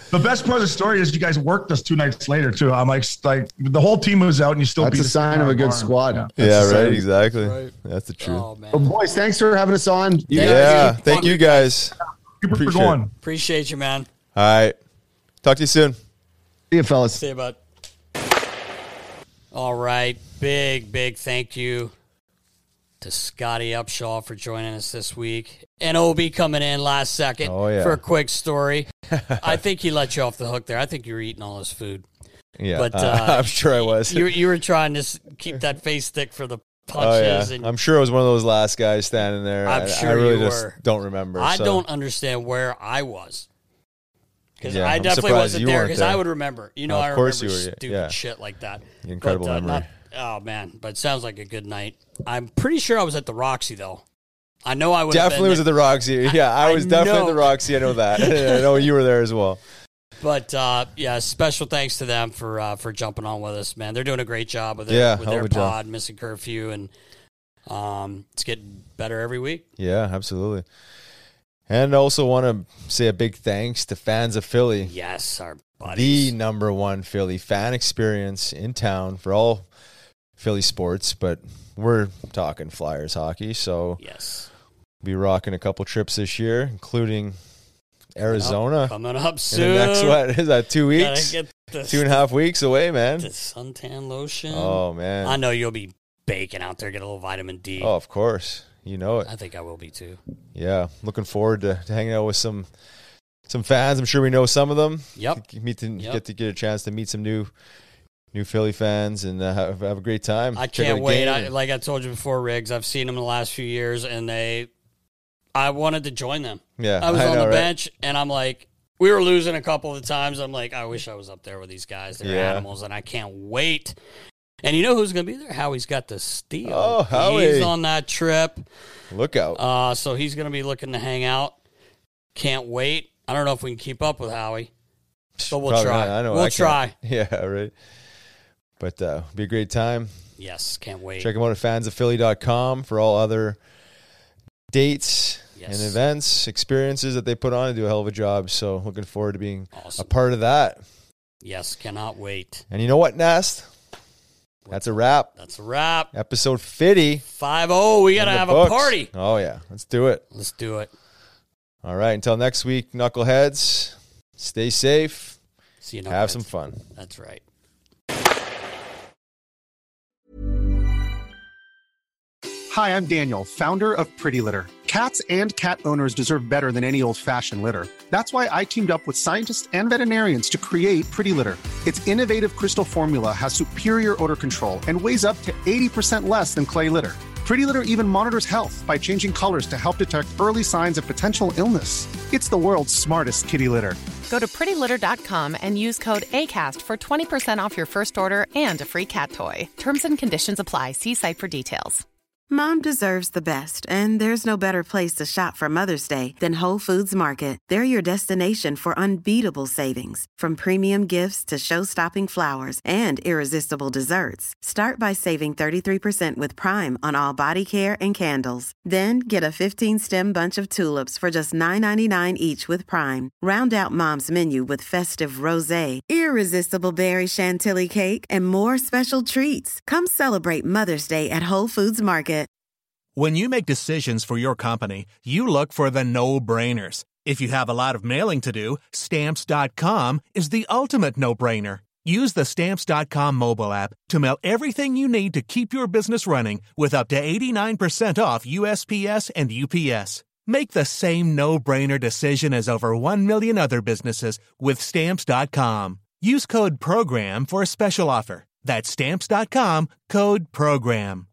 I: The best part of the story is you guys worked us two nights later too. I'm like, like the whole team was out and you still.
H: That's
I: beat
H: a sign of a good
I: barn.
H: squad.
I: Yeah,
F: Yeah,
H: That's
F: right.
H: the
F: Exactly.
G: Right.
F: That's the truth.
G: Oh, man.
H: Well, boys, thanks for having us on. You
G: Thank
H: guys-
F: yeah.
G: you.
F: Thank you guys.
I: Keep it
F: Appreciate
I: going.
G: Appreciate you, man.
F: All right. Talk to you soon.
H: See you, fellas.
G: See you, bud. All right. Big, big thank you to Scotty Upshaw for joining us this week. And Obi coming in last second
F: Oh, yeah.
G: for a quick story. I think he let you off the hook there. I think you were eating all his food.
F: Yeah.
G: But,
F: uh,
G: uh,
F: I'm sure I was.
G: You, you were trying to s- keep that face thick for the
F: Oh,
G: punches.
F: yeah.
G: and
F: I'm sure I was one of those last guys standing there.
G: I'm
F: I,
G: sure
F: I really
G: you
F: just
G: were.
F: don't remember.
G: I
F: so.
G: don't understand where I was. Because
F: Yeah,
G: I
F: I'm
G: definitely
F: surprised
G: wasn't
F: you
G: there
F: weren't
G: because
F: there.
G: I would remember. You know,
F: Of
G: I
F: course
G: remember
F: you were,
G: stupid
F: yeah.
G: shit like that.
F: Incredible
G: But, uh,
F: memory.
G: not- oh, man. But it sounds like a good night. I'm pretty sure I was at the Roxy, though. I know I would
F: Definitely was at the Roxy. Yeah, I,
G: I
F: was definitely
G: know.
F: at the Roxy. I know that. I know you were there as well.
G: But, uh, yeah, special thanks to them for uh, for jumping on with us, man. They're doing a great job with their,
F: Yeah,
G: with
F: hell
G: their
F: of a job.
G: pod, Missing Curfew, and um, it's getting better every week.
F: Yeah, absolutely. And I also want to say a big thanks to Fans of Philly.
G: Yes, our buddies.
F: The number one Philly fan experience in town for all Philly sports, but we're talking Flyers hockey, so
G: Yes.
F: be rocking a couple trips this year, including Arizona.
G: Coming up
F: In
G: soon.
F: the next, what is that, two
G: Gotta
F: weeks?
G: get the,
F: Two and a half weeks away, man.
G: the suntan lotion.
F: Oh, man.
G: I know you'll be baking out there, get a little vitamin D.
F: Oh, of course. You know it.
G: I think I will be too.
F: Yeah, looking forward to, to hanging out with some some fans. I'm sure we know some of them.
G: Yep.
F: Meet to,
G: Yep.
F: Get to get a chance to meet some new new Philly fans and uh, have, have a great time.
G: I
F: Check out
G: can't
F: a
G: wait.
F: game.
G: I, like I told you before, Riggs, I've seen them the last few years, and they, I wanted to join them.
F: yeah,
G: I was on
F: know,
G: the
F: right?
G: bench, and I'm like, we were losing a couple of times. I'm like, I wish I was up there with these guys. They're
F: Yeah.
G: animals, and I can't wait. And you know who's going to be there? Howie's got the steal.
F: Oh, Howie.
G: He's on that trip.
F: Look out.
G: Uh, so he's going to be looking to hang out. Can't wait. I don't know if we can keep up with Howie, but we'll
F: Probably
G: try.
F: not. I know
G: we'll
F: I can't.
G: try.
F: Yeah, right. But uh, be a great time.
G: Yes, can't wait.
F: Check them out at fans of philly dot com for all other dates
G: Yes.
F: and events, experiences that they put on and do a hell of a job. So looking forward to being
G: Awesome.
F: a part of that.
G: Yes, cannot wait.
F: And you know what, Nast? That's a wrap.
G: That's a wrap.
F: Episode fifty.
G: five oh, we got to
F: in the
G: have
F: books.
G: a party.
F: Oh, yeah. Let's do it.
G: Let's do it.
F: All right. Until next week, knuckleheads, stay safe.
G: See you.
F: Have
G: knuckleheads.
F: some fun.
G: That's right.
J: Hi, I'm Daniel, founder of Pretty Litter. Cats and cat owners deserve better than any old-fashioned litter. That's why I teamed up with scientists and veterinarians to create Pretty Litter. Its innovative crystal formula has superior odor control and weighs up to eighty percent less than clay litter. Pretty Litter even monitors health by changing colors to help detect early signs of potential illness. It's the world's smartest kitty litter.
K: Go to pretty litter dot com and use code ACAST for twenty percent off your first order and a free cat toy. Terms and conditions apply. See site for details.
L: Mom deserves the best, and there's no better place to shop for Mother's Day than Whole Foods Market. They're your destination for unbeatable savings, from premium gifts to show-stopping flowers and irresistible desserts. Start by saving thirty-three percent with Prime on all body care and candles. Then get a fifteen-stem bunch of tulips for just nine ninety-nine each with Prime. Round out Mom's menu with festive rosé, irresistible berry chantilly cake, and more special treats. Come celebrate Mother's Day at Whole Foods Market.
M: When you make decisions for your company, you look for the no-brainers. If you have a lot of mailing to do, Stamps dot com is the ultimate no-brainer. Use the Stamps dot com mobile app to mail everything you need to keep your business running with up to eighty-nine percent off U S P S and U P S. Make the same no-brainer decision as over one million other businesses with Stamps dot com. Use code PROGRAM for a special offer. That's Stamps dot com, code PROGRAM.